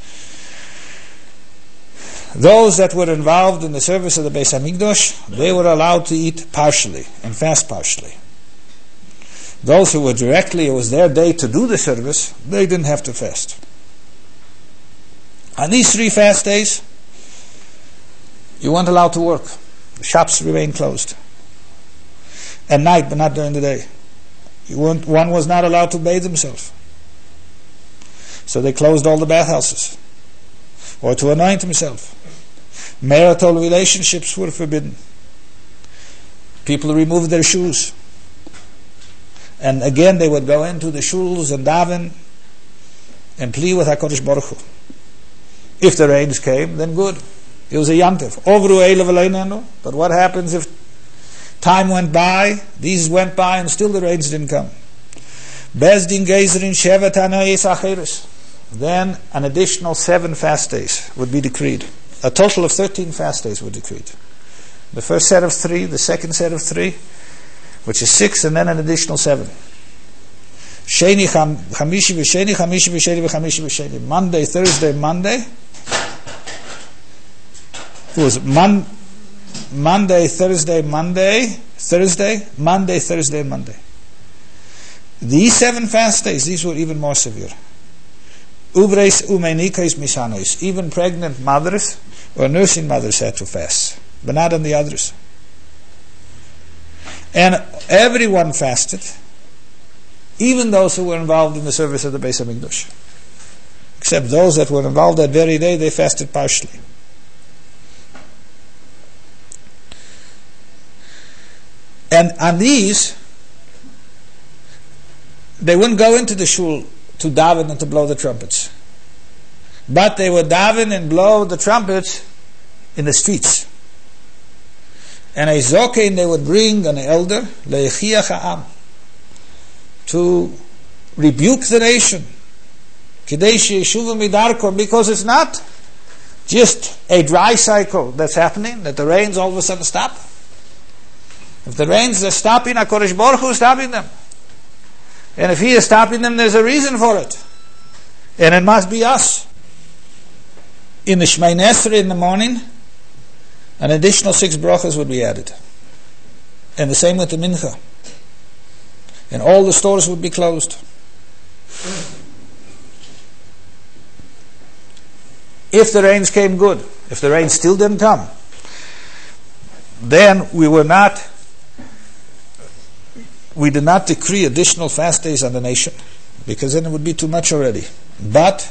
Those that were involved in the service of the Beis HaMikdash, they were allowed to eat partially and fast partially. Those who were directly, it was their day to do the service, they didn't have to fast. On these three fast days, you weren't allowed to work. The shops remained closed. At night, but not during the day. You weren't, one was not allowed to bathe himself. So they closed all the bathhouses. Or to anoint himself. Marital relationships were forbidden. People removed their shoes. And again they would go into the shuls and daven and plea with HaKadosh Baruch Hu. If the rains came, then good. It was a yantiv. Ovru eilu v'leinenu. But what happens if time went by, these went by, and still the rains didn't come? Bezdin gezerin shevet hanayis acheres. Then an additional seven fast days would be decreed. A total of thirteen fast days were decreed. The first set of three, the second set of three, which is six, and then an additional seven. Sheni chamishi v'sheni, chamishi v'sheni v'chamishi v'sheni. Monday, Thursday, Monday. It was mon- Monday, Thursday, Monday, Thursday, Monday, Thursday, Monday. These seven fast days, these were even more severe. Uvreis umenikais mishanos. Even pregnant mothers or nursing mothers had to fast, but not on the others. And everyone fasted, even those who were involved in the service of the Beis HaMikdash. Except those that were involved that very day, they fasted partially. And on these, they wouldn't go into the shul to daven and to blow the trumpets. But they would daven and blow the trumpets in the streets. And a zokein they would bring, an elder, le'echiach ha'am, to rebuke the nation. Kidei she'yeshuvu midarko, because it's not just a dry cycle that's happening, that the rains all of a sudden stop. If the rains are stopping, HaKadosh Baruch Hu is stopping them. And if He is stopping them, there's a reason for it. And it must be us. In the Shemay Esrei in the morning, an additional six brachas would be added. And the same with the Mincha. And all the stores would be closed. If the rains came good, if the rain still didn't come, then we were not we did not decree additional fast days on the nation, because then it would be too much already. But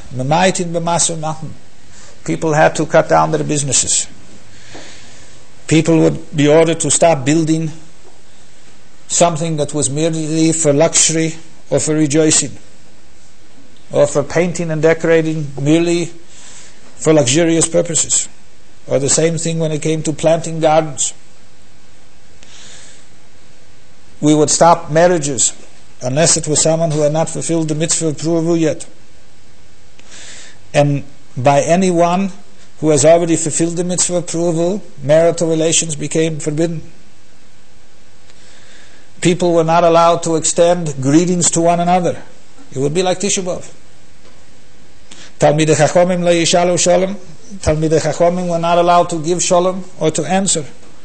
people had to cut down their businesses. People would be ordered to stop building something that was merely for luxury or for rejoicing, or for painting and decorating merely for luxurious purposes. Or the same thing when it came to planting gardens. We would stop marriages unless it was someone who had not fulfilled the mitzvah of Pruavu yet. And by anyone who has already fulfilled the mitzvah of Pruavu, marital relations became forbidden. People were not allowed to extend greetings to one another. It would be like Tisha B'Av. Talmidei Chachomim lo yishalu shalom. Talmidei Chachomim were not allowed to give shalom or to answer.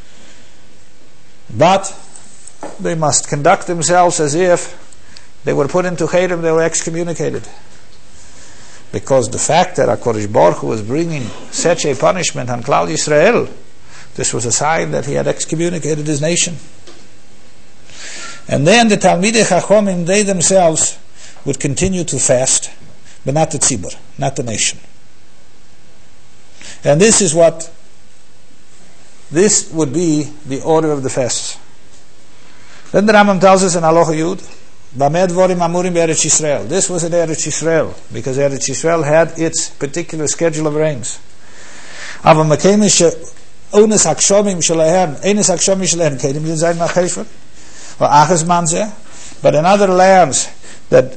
But they must conduct themselves as if they were put into Cherem, they were excommunicated. Because the fact that HaKadosh Baruch Hu was bringing such a punishment on Klal Yisrael, this was a sign that He had excommunicated His nation. And then the Talmidei Chachomim, they themselves would continue to fast, but not the tzibur, not the nation. And this is what, this would be the order of the fasts. Then the Rambam tells us in Halacha Yud, Bameh dvorim amurim be'Eretz Yisrael. This was in Eretz Yisrael, because Eretz Yisrael had its particular schedule of rains. Aber mekayim she ones hakshomim shelahem, eines hakshomim shelahem kedim zayin macheshver, or achas manzeh. But in other lands, that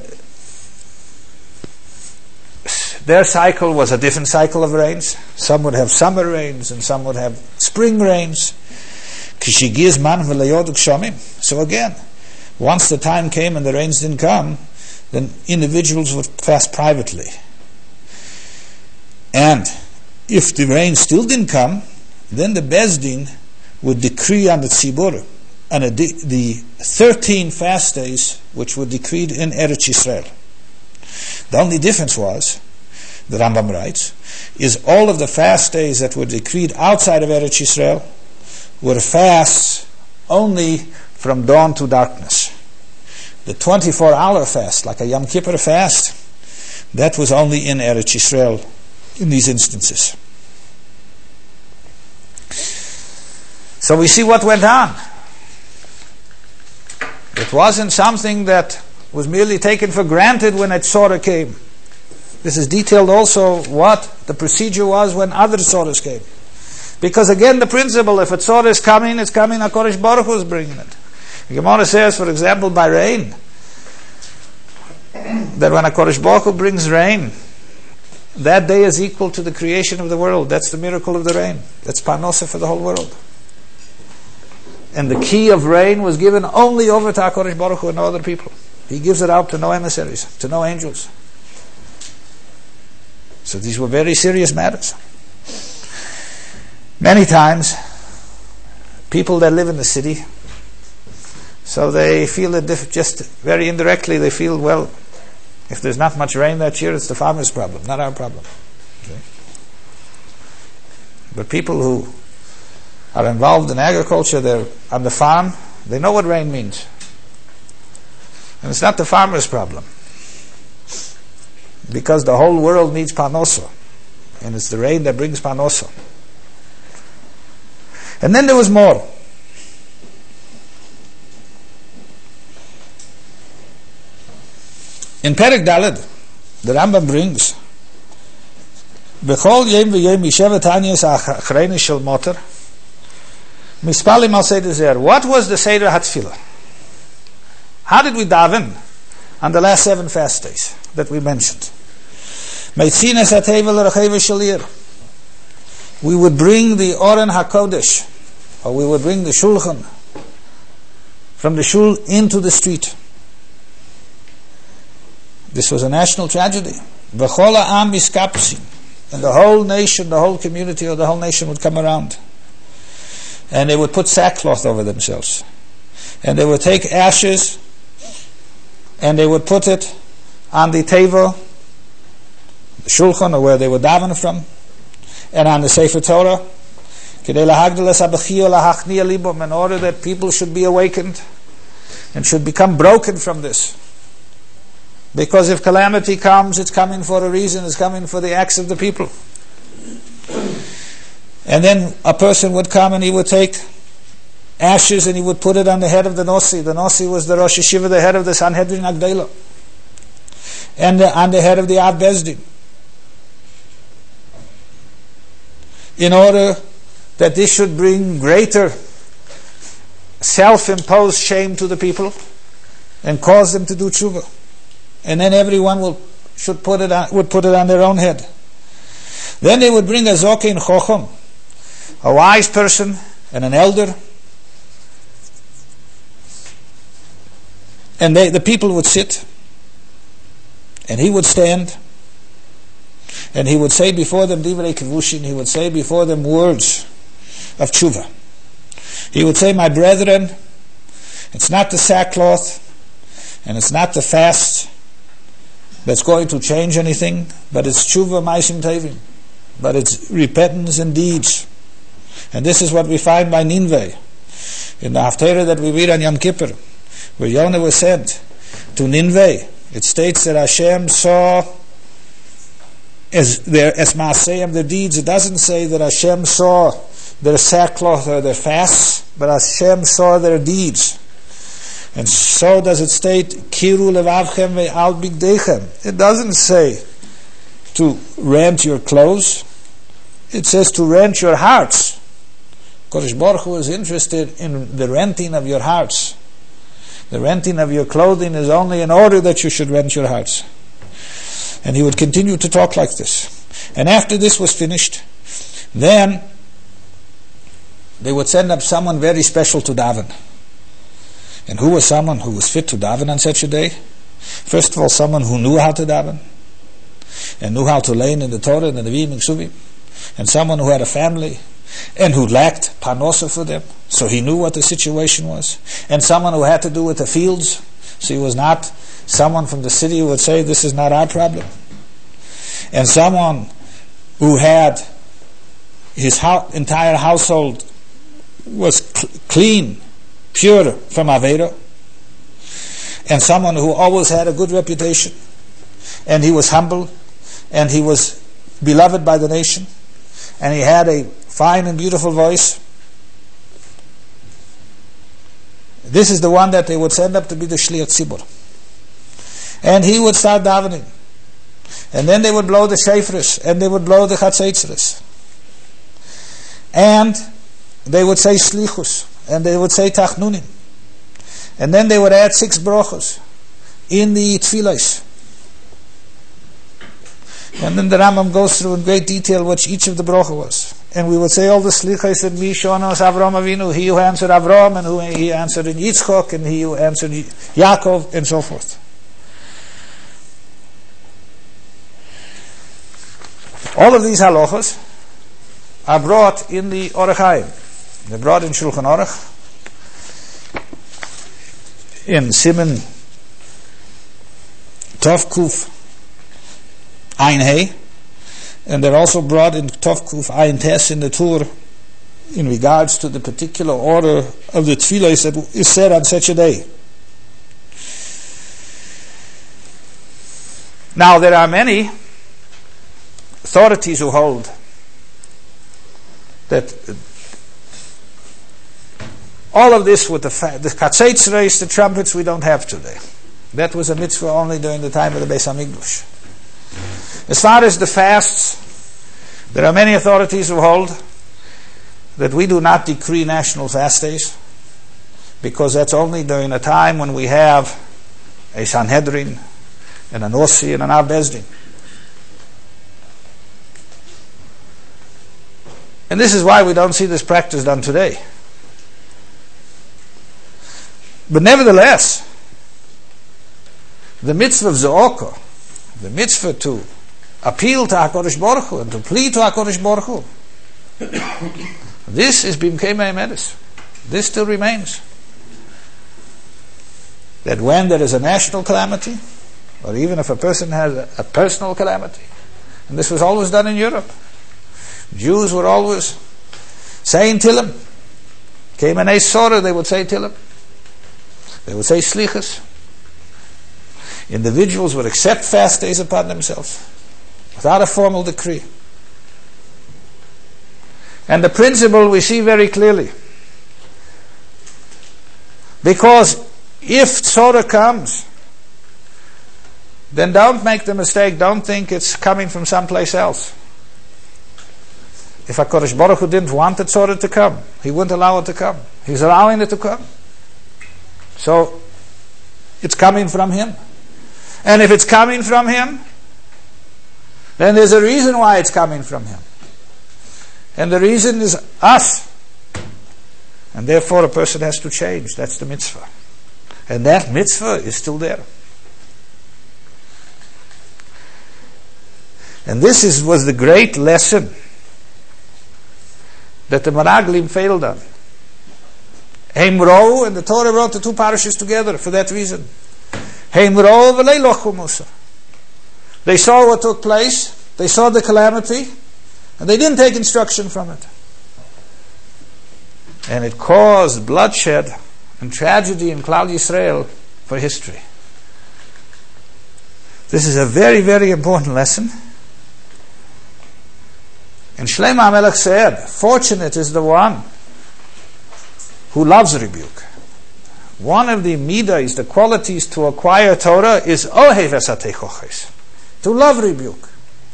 their cycle was a different cycle of rains. Some would have summer rains, and some would have spring rains. So again, once the time came and the rains didn't come, then individuals would fast privately. And if the rain still didn't come, then the Bezdin would decree on the Tzibur, and the thirteen fast days which were decreed in Eretz Yisrael. The only difference was, the Rambam writes, is all of the fast days that were decreed outside of Eretz Yisrael were fasts only from dawn to darkness. The twenty-four hour fast, like a Yom Kippur fast, that was only in Eretz Yisrael in these instances. So we see what went on. It wasn't something that was merely taken for granted when a tzorah came. This is detailed also what the procedure was when other tzorahs came. Because again, the principle, if a tzor is coming, it's coming, HaKadosh Baruch Hu is bringing it. The Gemara says, for example, by rain, that when HaKadosh Baruch Hu brings rain, that day is equal to the creation of the world. That's the miracle of the rain. That's parnosa for the whole world. And the key of rain was given only over to HaKadosh Baruch Hu and no other people. He gives it out to no emissaries, to no angels. So these were very serious matters. Many times, people that live in the city, so they feel it diff- just very indirectly, they feel, well, if there's not much rain that year, it's the farmer's problem, not our problem. Okay? But people who are involved in agriculture, they're on the farm, they know what rain means. And it's not the farmer's problem. Because the whole world needs parnosa. And it's the rain that brings parnosa. And then there was more. In Perek Daled, the Rambam brings, Bechol yem v'yem yishevet hanyes achreini shel moter, mispalim al seder zer. What was the Seder HaTfilah? How did we daven on the last seven fast days that we mentioned? Meitzinas hatevel l'recheva shalir. We would bring the Oren HaKodesh, or we would bring the Shulchan from the Shul into the street. This was a national tragedy. V'chol ha'am miskapsim. And the whole nation, the whole community, or the whole nation would come around. And they would put sackcloth over themselves. And they would take ashes and they would put it on the teva, the Shulchan, or where they would daven from, and on the Sefer Torah, in order that people should be awakened and should become broken from this. Because if calamity comes, it's coming for a reason, it's coming for the acts of the people. And then a person would come and he would take ashes and he would put it on the head of the Nosi. The Nosi was the Rosh Yeshiva, the head of the Sanhedrin Agdela, and the, on the head of the Av Bezdin, in order that this should bring greater self-imposed shame to the people and cause them to do tshuva. And then everyone will should put it on, would put it on their own head. Then they would bring a Zokin Chochom, a wise person and an elder, and they, the people would sit, and he would stand, and he would say before them Divrei Kivushin, he would say before them words of tshuva. He would say, my brethren, it's not the sackcloth, and it's not the fast that's going to change anything, but it's tshuva ma'asim tovim, but it's repentance and deeds. And this is what we find by Ninveh, in the Haftarah that we read on Yom Kippur, where Yonah was sent to Ninveh. It states that Hashem saw as their as Maaseyim, their deeds. It doesn't say that Hashem saw their sackcloth or their fasts, but Hashem saw their deeds. And so does it state, Kiru levavchem ve'al bigdeichem. It doesn't say to rent your clothes. It says to rent your hearts. Kodesh Baruch Hu is interested in the renting of your hearts. The renting of your clothing is only in order that you should rent your hearts. And he would continue to talk like this. And after this was finished, then they would send up someone very special to daven. And who was someone who was fit to daven on such a day? First of all, someone who knew how to daven, and knew how to learn in the Torah and the Nevi'im and Ksuvim, and someone who had a family, and who lacked parnosa for them, so he knew what the situation was, and someone who had to do with the fields, so he was not someone from the city who would say, this is not our problem, and someone who had his ho- entire household was cl- clean, pure from Avera, and someone who always had a good reputation, and he was humble, and he was beloved by the nation, and he had a fine and beautiful voice. This is the one that they would send up to be the Shliach Tzibur. And he would start davening. And then they would blow the shofars, and they would blow the chatzeitzres. And they would say Slichus, and they would say Tachnunim. And then they would add six brachos in the Tfilos. And then the Rambam goes through in great detail what each of the bracha was. And we would say all the Slichos and Mishonos Avram Avinu, he who answered Avram, and who he answered in Yitzchok, and he who answered Yaakov, and so forth. All of these halachos are brought in the Orach Chaim. They're brought in Shulchan Aruch, in Siman Tov Kuf Ein Hey, and they're also brought in Tov Kuf Ein Tes in the Tur in regards to the particular order of the tefillos that is said on such a day. Now there are many authorities who hold that all of this with the fa- the katzetz race, the trumpets, we don't have today. That was a mitzvah only during the time of the Beis Hamikdash. As far as the fasts, there are many authorities who hold that we do not decree national fast days, because that's only during a time when we have a Sanhedrin and an Ossi and an Av Beis Din. And this is why we don't see this practice done today. But nevertheless, the mitzvah of Ze'oka, the mitzvah to appeal to HaKadosh Baruch Hu and to plead to HaKadosh Baruch Hu, this is Bimkei Me'emes. This still remains. That when there is a national calamity, or even if a person has a, a personal calamity, and this was always done in Europe, Jews were always saying Tillim. Came an Eisora, they would say Tillim. They would say Slichas. Individuals would accept fast days upon themselves without a formal decree. And the principle we see very clearly. Because if Tzorah comes, then don't make the mistake, don't think it's coming from someplace else. If HaKadosh Baruch Hu didn't want the Tzorah to come, He wouldn't allow it to come. He's allowing it to come. So, it's coming from Him. And if it's coming from Him, then there's a reason why it's coming from Him. And the reason is us. And therefore a person has to change. That's the mitzvah. And that mitzvah is still there. And this is, was the great lesson that the Meraglim failed on. Heimro, and the Torah brought the two parishes together for that reason. Heimro v'lei lochu musa. They saw what took place, they saw the calamity, and they didn't take instruction from it. And it caused bloodshed and tragedy in Klal Yisrael for history. This is a very, very important lesson. And Shlomo HaMelech said, fortunate is the one who loves rebuke. One of the midas, the qualities to acquire Torah, is ohev esatei choches, to love rebuke.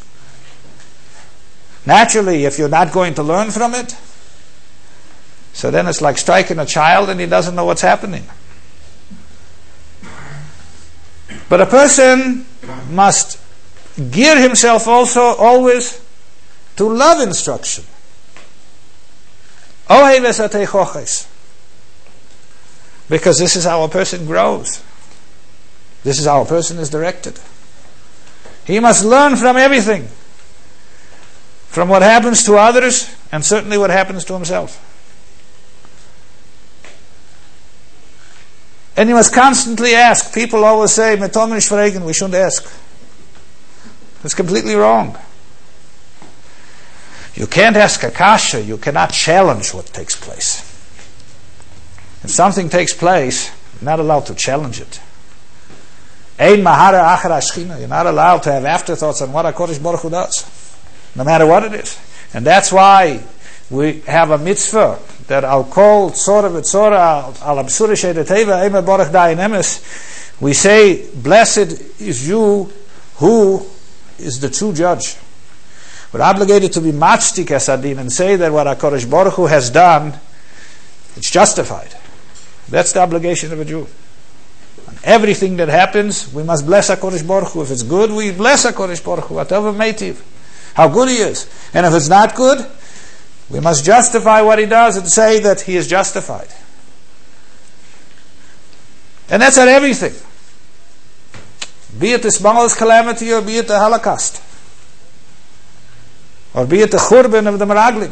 Naturally, if you're not going to learn from it, so then it's like striking a child and he doesn't know what's happening. But a person must gear himself also always to love instruction. Ohev esatei choches. Because this is how a person grows. This is how a person is directed. He must learn from everything. From what happens to others, and certainly what happens to himself. And you must constantly ask. People always say, "Metomen shvreigen," we shouldn't ask. It's completely wrong. You can't ask a kasha, you cannot challenge what takes place. If something takes place, you're not allowed to challenge it. Ein mahara achar hashchina. You're not allowed to have afterthoughts on what HaKadosh Baruch Hu does, no matter what it is. And that's why we have a mitzvah that I'll call tzorah v'tzorah al absura she'eteva ema baruch dayin emes. We say, blessed is you who is the true judge, We're obligated to be matchtik esadin and say that what HaKadosh Baruch Hu has done, it's justified. That's the obligation of a Jew. And everything that happens, we must bless HaKadosh Baruch Hu. If it's good, we bless HaKadosh Baruch Hu, whatever meitiv, how good He is. And if it's not good, we must justify what He does and say that He is justified. And that's at everything. Be it the smallest calamity or be it the Holocaust. Or be it the Churban of the Meraglim.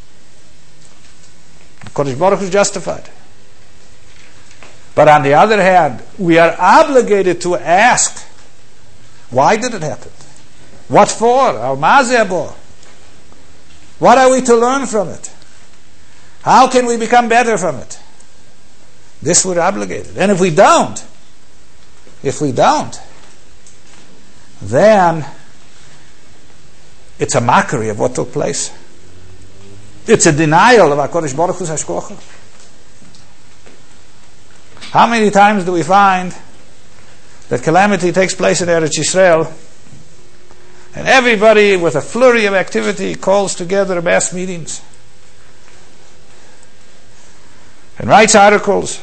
HaKadosh Baruch Hu is justified. But on the other hand, we are obligated to ask, why did it happen? What for? Al mazeh bo? What are we to learn from it? How can we become better from it? This we're obligated. And if we don't, if we don't, then it's a mockery of what took place. It's a denial of HaKadosh Baruch Hu's hashkocha. How many times do we find that calamity takes place in Eretz Yisrael and everybody with a flurry of activity calls together mass meetings and writes articles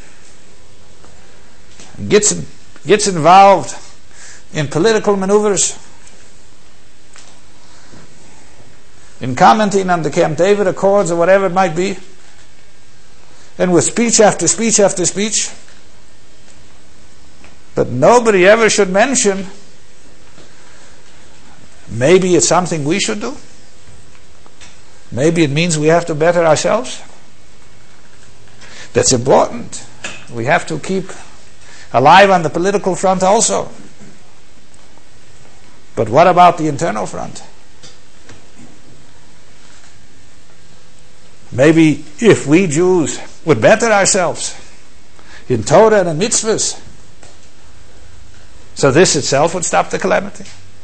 and gets, gets involved in political maneuvers, in commenting on the Camp David Accords or whatever it might be, and with speech after speech after speech. But nobody ever should mention, maybe it's something we should do. Maybe it means we have to better ourselves. That's important. We have to keep alive on the political front also. But what about the internal front? Maybe if we Jews would better ourselves in Torah and in mitzvahs, so this itself would stop the calamity.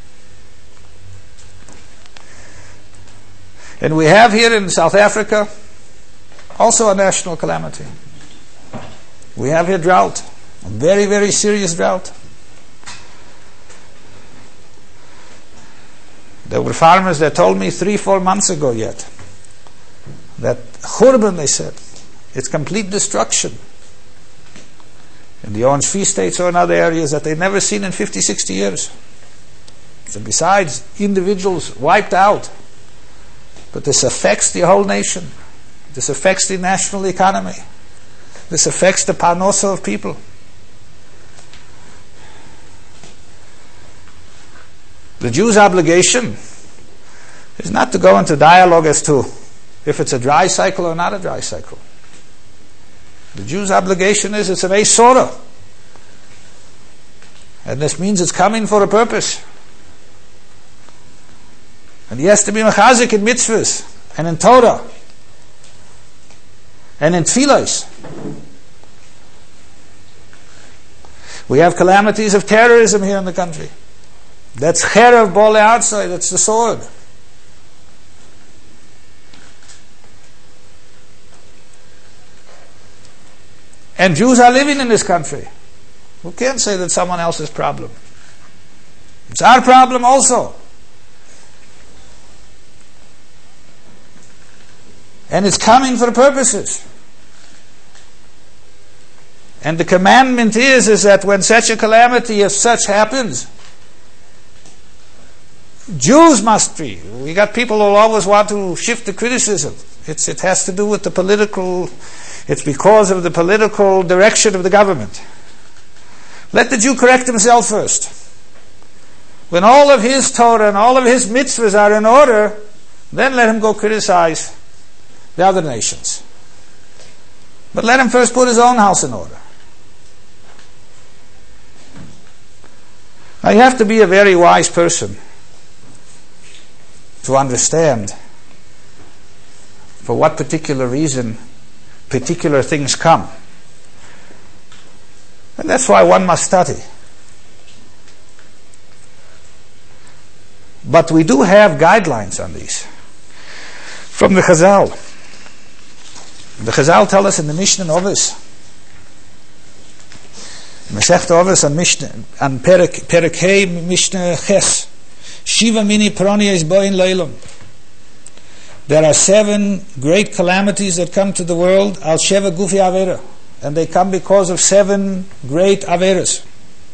And we have here in South Africa also a national calamity. We have here drought, a very, very serious drought. There were farmers that told me three, four months ago yet that Churban, they said, it's complete destruction in the Orange Free States or in other areas that they've never seen in fifty, sixty years. So besides individuals wiped out, but this affects the whole nation. This affects the national economy. This affects the parnosa of people. The Jew's obligation is not to go into dialogue as to if it's a dry cycle or not a dry cycle. The Jew's obligation is it's an Eisora. And this means it's coming for a purpose. And he has to be mechazik in mitzvahs and in Torah and in tefillos. We have calamities of terrorism here in the country. That's cherev bole outside, that's the sword. And Jews are living in this country. We can't say that someone else's problem. It's our problem also. And it's coming for purposes. And the commandment is, is that when such a calamity as such happens, Jews must be. We got people who always want to shift the criticism. It's, it has to do with the political, it's because of the political direction of the government. Let the Jew correct himself first. When all of his Torah and all of his mitzvahs are in order, then let him go criticize the other nations. But let him first put his own house in order. Now you have to be a very wise person to understand for what particular reason particular things come. And that's why one must study. But we do have guidelines on these from the Chazal. The Chazal tell us in the Mishnah Ovis, Masechta Ovis on Mishnah, on Perek Perek Hey Mishnah Ches, Shiva mini pronies boin leilam. There are seven great calamities that come to the world, al sheva gufi avera, and they come because of seven great averas.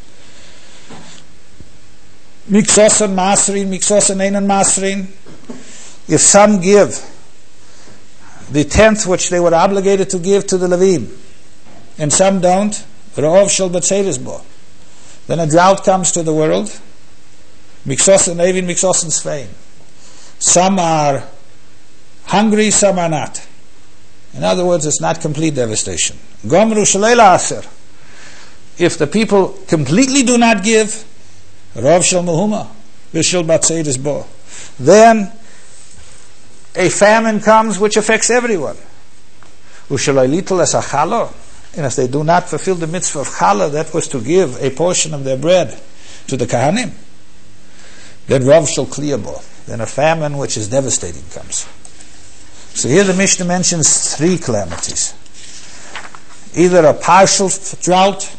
Miksosan masrin, miksosan einan masrin. If some give the tenth which they were obligated to give to the Levim, and some don't, ra'ov shel batzeres bo. Then a drought comes to the world. Miksosan evin, miksosan svein. Some are hungry, some are not. In other words, it's not complete devastation. Gomru shalela aser. If the people completely do not give, ra'ov shel muhuma, v'shel batzeres bo. Then a famine comes which affects everyone. And if they do not fulfill the mitzvah of challah, that was to give a portion of their bread to the kahanim, then rav shel kliyabo, then a famine which is devastating comes. So here the Mishnah mentions three calamities. Either a partial drought,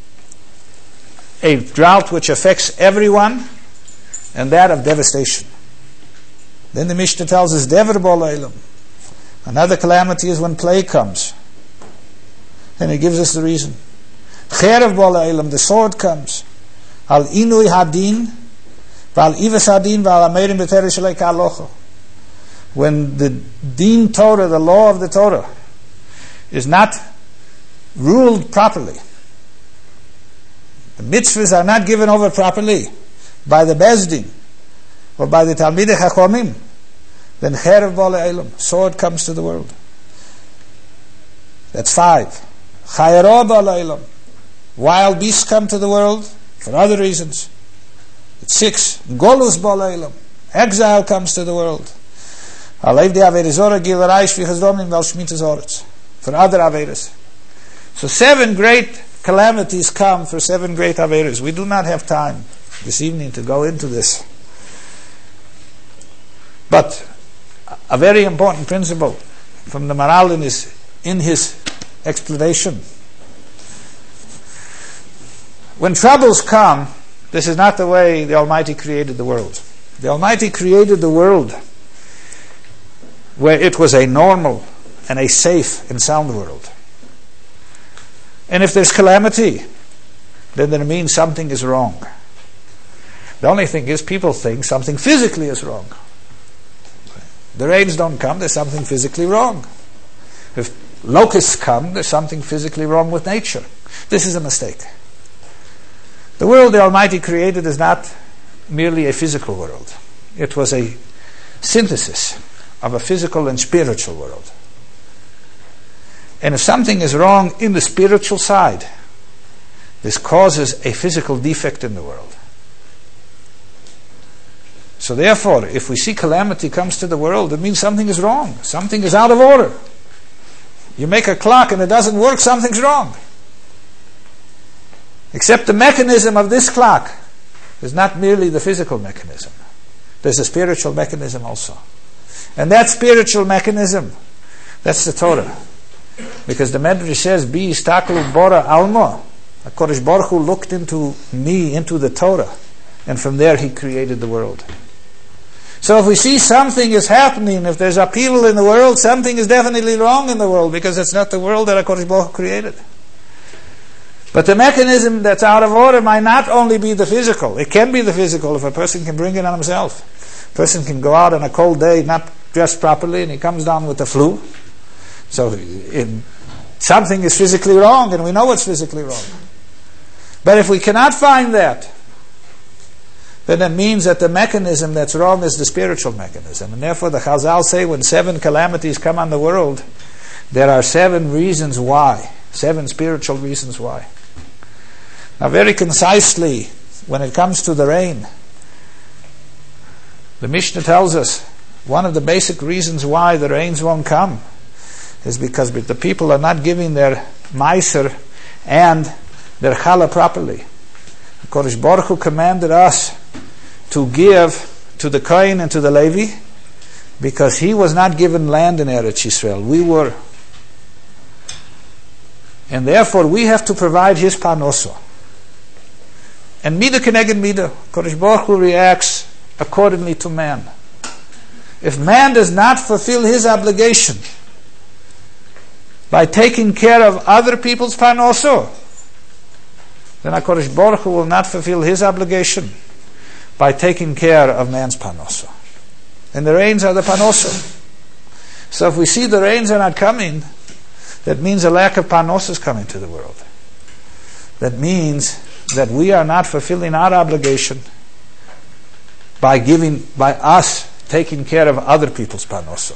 a drought which affects everyone, and that of devastation. Then the Mishnah tells us, Dever b'oleilam. Another calamity is when plague comes. And it gives us the reason. Cherev b'oleilam, the sword comes. Al inui hadin, v'al ivas hadin, v'al amerim b'teres shalei ka'alocha. When the din Torah, the law of the Torah, is not ruled properly, the mitzvahs are not given over properly by the Bezdin, or by the Talmidei Chachomim, then Cherev b'oleilam, sword comes to the world. That's five. Chayero b'oleilam, wild beasts come to the world for other reasons. It's six. Golus b'oleilam, exile comes to the world. Alev de averizora gilaraish v'chazdomim val shmitas oretz, for other averas. So seven great calamities come for seven great averas. We do not have time this evening to go into this. But a very important principle from the Maral in his, in his explanation. When troubles come, this is not the way the Almighty created the world. The Almighty created the world where it was a normal and a safe and sound world. And if there's calamity, then that means something is wrong. The only thing is, people think something physically is wrong. The rains don't come, there's something physically wrong. If locusts come, there's something physically wrong with nature. This is a mistake. The world the Almighty created is not merely a physical world. It was a synthesis of a physical and spiritual world. And if something is wrong in the spiritual side, this causes a physical defect in the world. So therefore, if we see calamity comes to the world, it means something is wrong. Something is out of order. You make a clock and it doesn't work, something's wrong. Except the mechanism of this clock is not merely the physical mechanism. There's a spiritual mechanism also. And that spiritual mechanism, that's the Torah. Because the Medrash says, Bi istaklu bora alma. HaKadosh Baruch Hu looked into me, into the Torah. And from there he created the world. So if we see something is happening, if there's upheaval in the world, something is definitely wrong in the world, because it's not the world that HaKadosh Baruch Hu created. But the mechanism that's out of order might not only be the physical. It can be the physical if a person can bring it on himself. A person can go out on a cold day, not dressed properly, and he comes down with the flu. So it, something is physically wrong, and we know what's physically wrong. But if we cannot find that, then it means that the mechanism that's wrong is the spiritual mechanism. And therefore the Chazal say when seven calamities come on the world, there are seven reasons why. Seven spiritual reasons why. Now very concisely, when it comes to the rain, the Mishnah tells us one of the basic reasons why the rains won't come is because the people are not giving their meiser and their challah properly. HaKadosh Baruch Hu commanded us to give to the Kohen and to the Levi because he was not given land in Eretz Yisrael. We were. And therefore we have to provide his parnoso. And midah keneged midah. HaKadosh Baruch Hu reacts accordingly to man. If man does not fulfill his obligation by taking care of other people's parnoso, then HaKadosh Baruch Hu will not fulfill his obligation by taking care of man's parnoso. And the rains are the parnoso. So if we see the rains are not coming, that means a lack of parnoso is coming to the world. That means that we are not fulfilling our obligation by giving, by us taking care of other people's parnoso.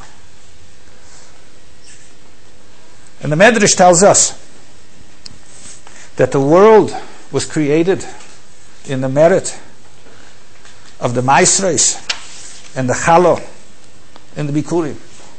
And the Medrash tells us that the world was created in the merit of the Maisreis and the Chalo and the Bikurim.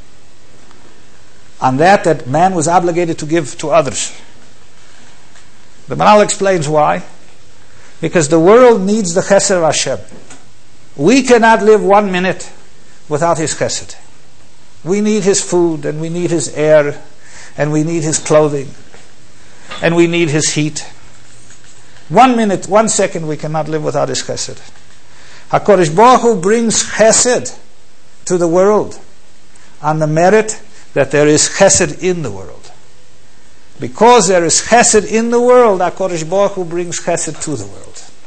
On that, that man was obligated to give to others. The Maharal explains why. Because the world needs the Chesed of Hashem. We cannot live one minute without His Chesed. We need His food, and we need His air, and we need His clothing, and we need His heat. One minute, one second, we cannot live without His Chesed. HaKadosh Baruch Hu brings Chesed to the world on the merit that there is Chesed in the world. Because there is Chesed in the world, HaKadosh Baruch Hu brings Chesed to the world.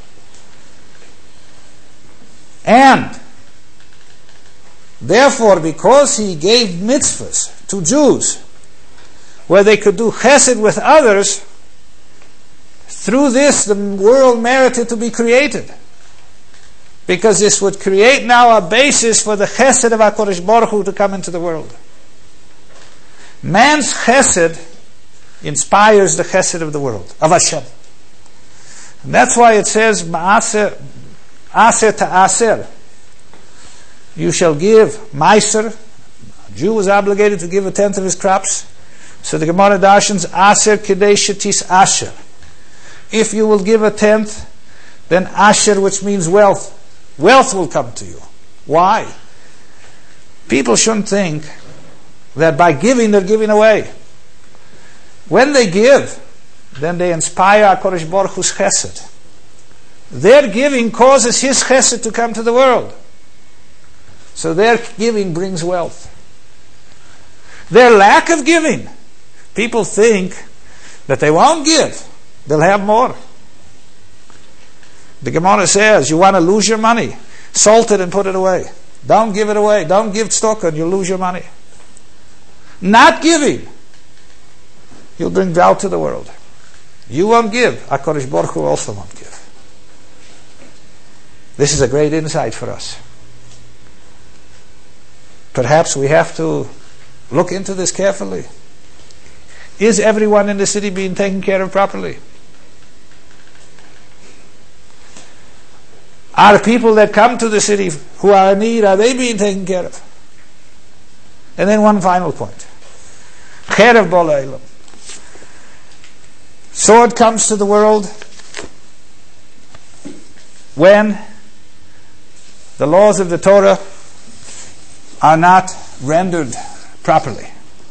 And therefore, because He gave mitzvahs to Jews where they could do Chesed with others, through this the world merited to be created. Because this would create now a basis for the Chesed of HaKadosh Baruch Hu to come into the world. Man's Chesed inspires the Chesed of the world, of Hashem. And that's why it says, Ma'aser, Aser ta'aser. You shall give Meiser. A Jew is obligated to give a tenth of his crops. So the Gemara darshans, Aser kidei shetis asher. If you will give a tenth, then asher, which means wealth. Wealth will come to you. Why? People shouldn't think that by giving they're giving away. When they give, then they inspire HaKadosh Baruch Hu's Chesed. Their giving causes His Chesed to come to the world. So their giving brings wealth. Their lack of giving, people think that they won't give, they'll have more. The Gemara says, you want to lose your money, salt it and put it away. Don't give it away. Don't give stock and you'll lose your money. Not giving, you'll bring drought to the world. You won't give, HaKadosh Baruch Hu also won't give. This is a great insight for us. Perhaps we have to look into this carefully. Is everyone in the city being taken care of properly? Are people that come to the city who are in need, are they being taken care of? And then one final point. Cherev b'olam. Sword comes to the world when the laws of the Torah are not rendered properly.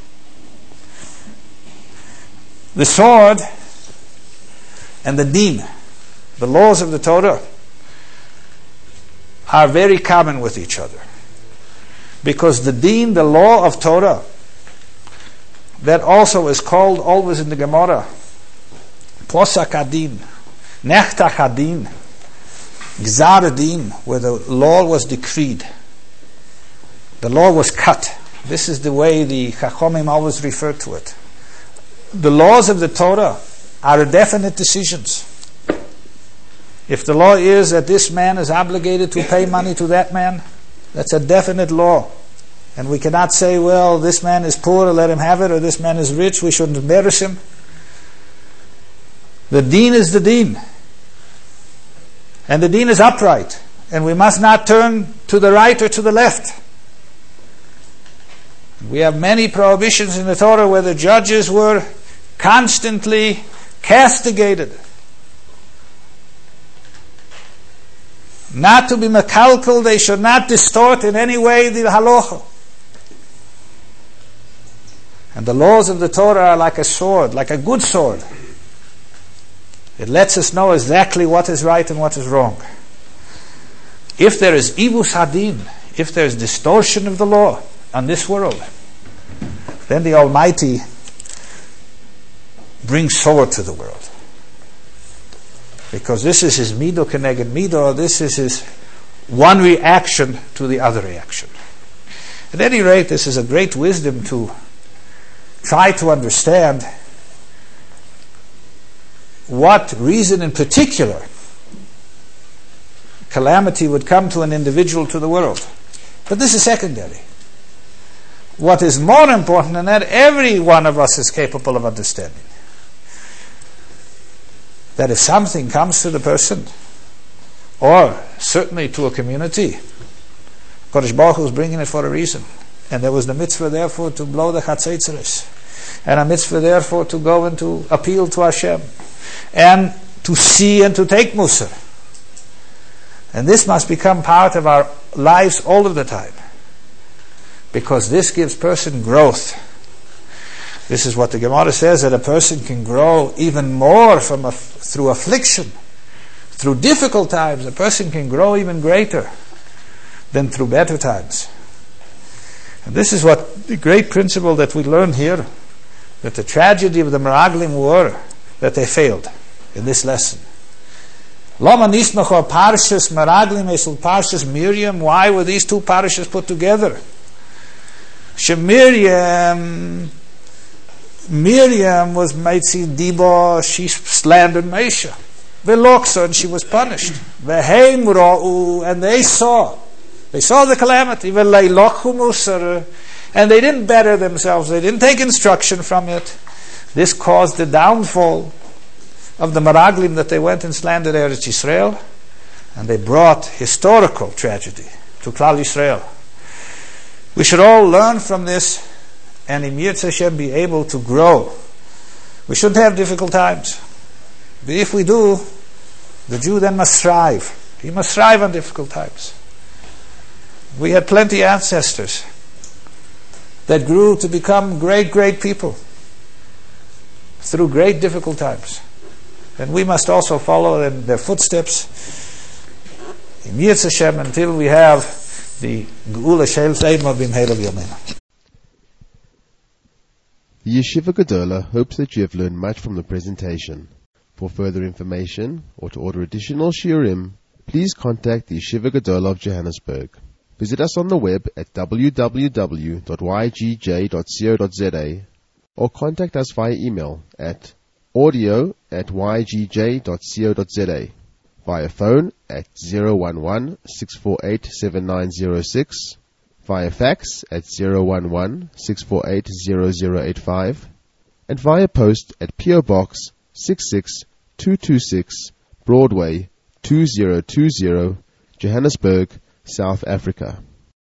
The sword and the deen, the laws of the Torah, are very common with each other. Because the deen, the law of Torah, that also is called always in the Gemara, Posak Adin, Nechtach Adin, Gzar Adin, where the law was decreed. The law was cut. This is the way the Chachomim always refer to it. The laws of the Torah are definite decisions. If the law is that this man is obligated to pay money to that man, that's a definite law. And we cannot say, well, this man is poor, let him have it, or this man is rich, we shouldn't embarrass him. The deen is the deen. And the deen is upright. And we must not turn to the right or to the left. We have many prohibitions in the Torah where the judges were constantly castigated. Not to be makalkal, they should not distort in any way the halacha. And the laws of the Torah are like a sword, like a good sword. It lets us know exactly what is right and what is wrong. if there is ivus hadin, if there is distortion of the law on this world, then the Almighty brings sword to the world. Because this is his mido keneged mido, this is his one reaction to the other reaction. At any rate, this is a great wisdom to try to understand what reason in particular calamity would come to an individual, to the world. But this is secondary. What is more important than that, every one of us is capable of understanding that if something comes to the person, or certainly to a community, Kodesh Baruch Hu is bringing it for a reason. And there was the mitzvah therefore to blow the chatzitzeres, and a mitzvah therefore to go and to appeal to Hashem, and to see and to take Musar. And this must become part of our lives all of the time, because this gives person growth. This is what the Gemara says, that a person can grow even more from a, through affliction, through difficult times. A person can grow even greater than through better times. And this is what the great principle that we learn here, that the tragedy of the Meraglim were that they failed in this lesson. Lama nismachor parshas Meraglim esul parshas Miriam. Why were these two parshas put together? She Miriam, Miriam was Meitzi Dibo, she slandered Moshe. Veloksa, and she was punished. Veheim ra'u, and they saw. They saw the calamity. Veleilochu musar, and they didn't better themselves. They didn't take instruction from it. This caused the downfall of the Meraglim, that they went and slandered Eretz Yisrael, and they brought historical tragedy to Klal Yisrael. We should all learn from this, and in Yirtzeh Hashem be able to grow. We shouldn't have difficult times. But if we do, the Jew then must strive. He must strive on difficult times. We had plenty of ancestors that grew to become great, great people through great difficult times. And we must also follow in their footsteps in Yirtzeh Hashem until we have the Geula Shel Seima B'mheira B'yameinu. The Yeshiva Gedola hopes that you have learned much from the presentation. For further information or to order additional shiurim, please contact the Yeshiva Gedola of Johannesburg. Visit us on the web at w w w dot y g j dot co dot z a or contact us via email at audio at y g j dot co dot z a, via phone at zero one one, six four eight, seven nine zero six, via fax at zero one one, six four eight, zero zero eight five, and via post at P O Box six six two two six, Broadway two zero two zero, Johannesburg, South Africa.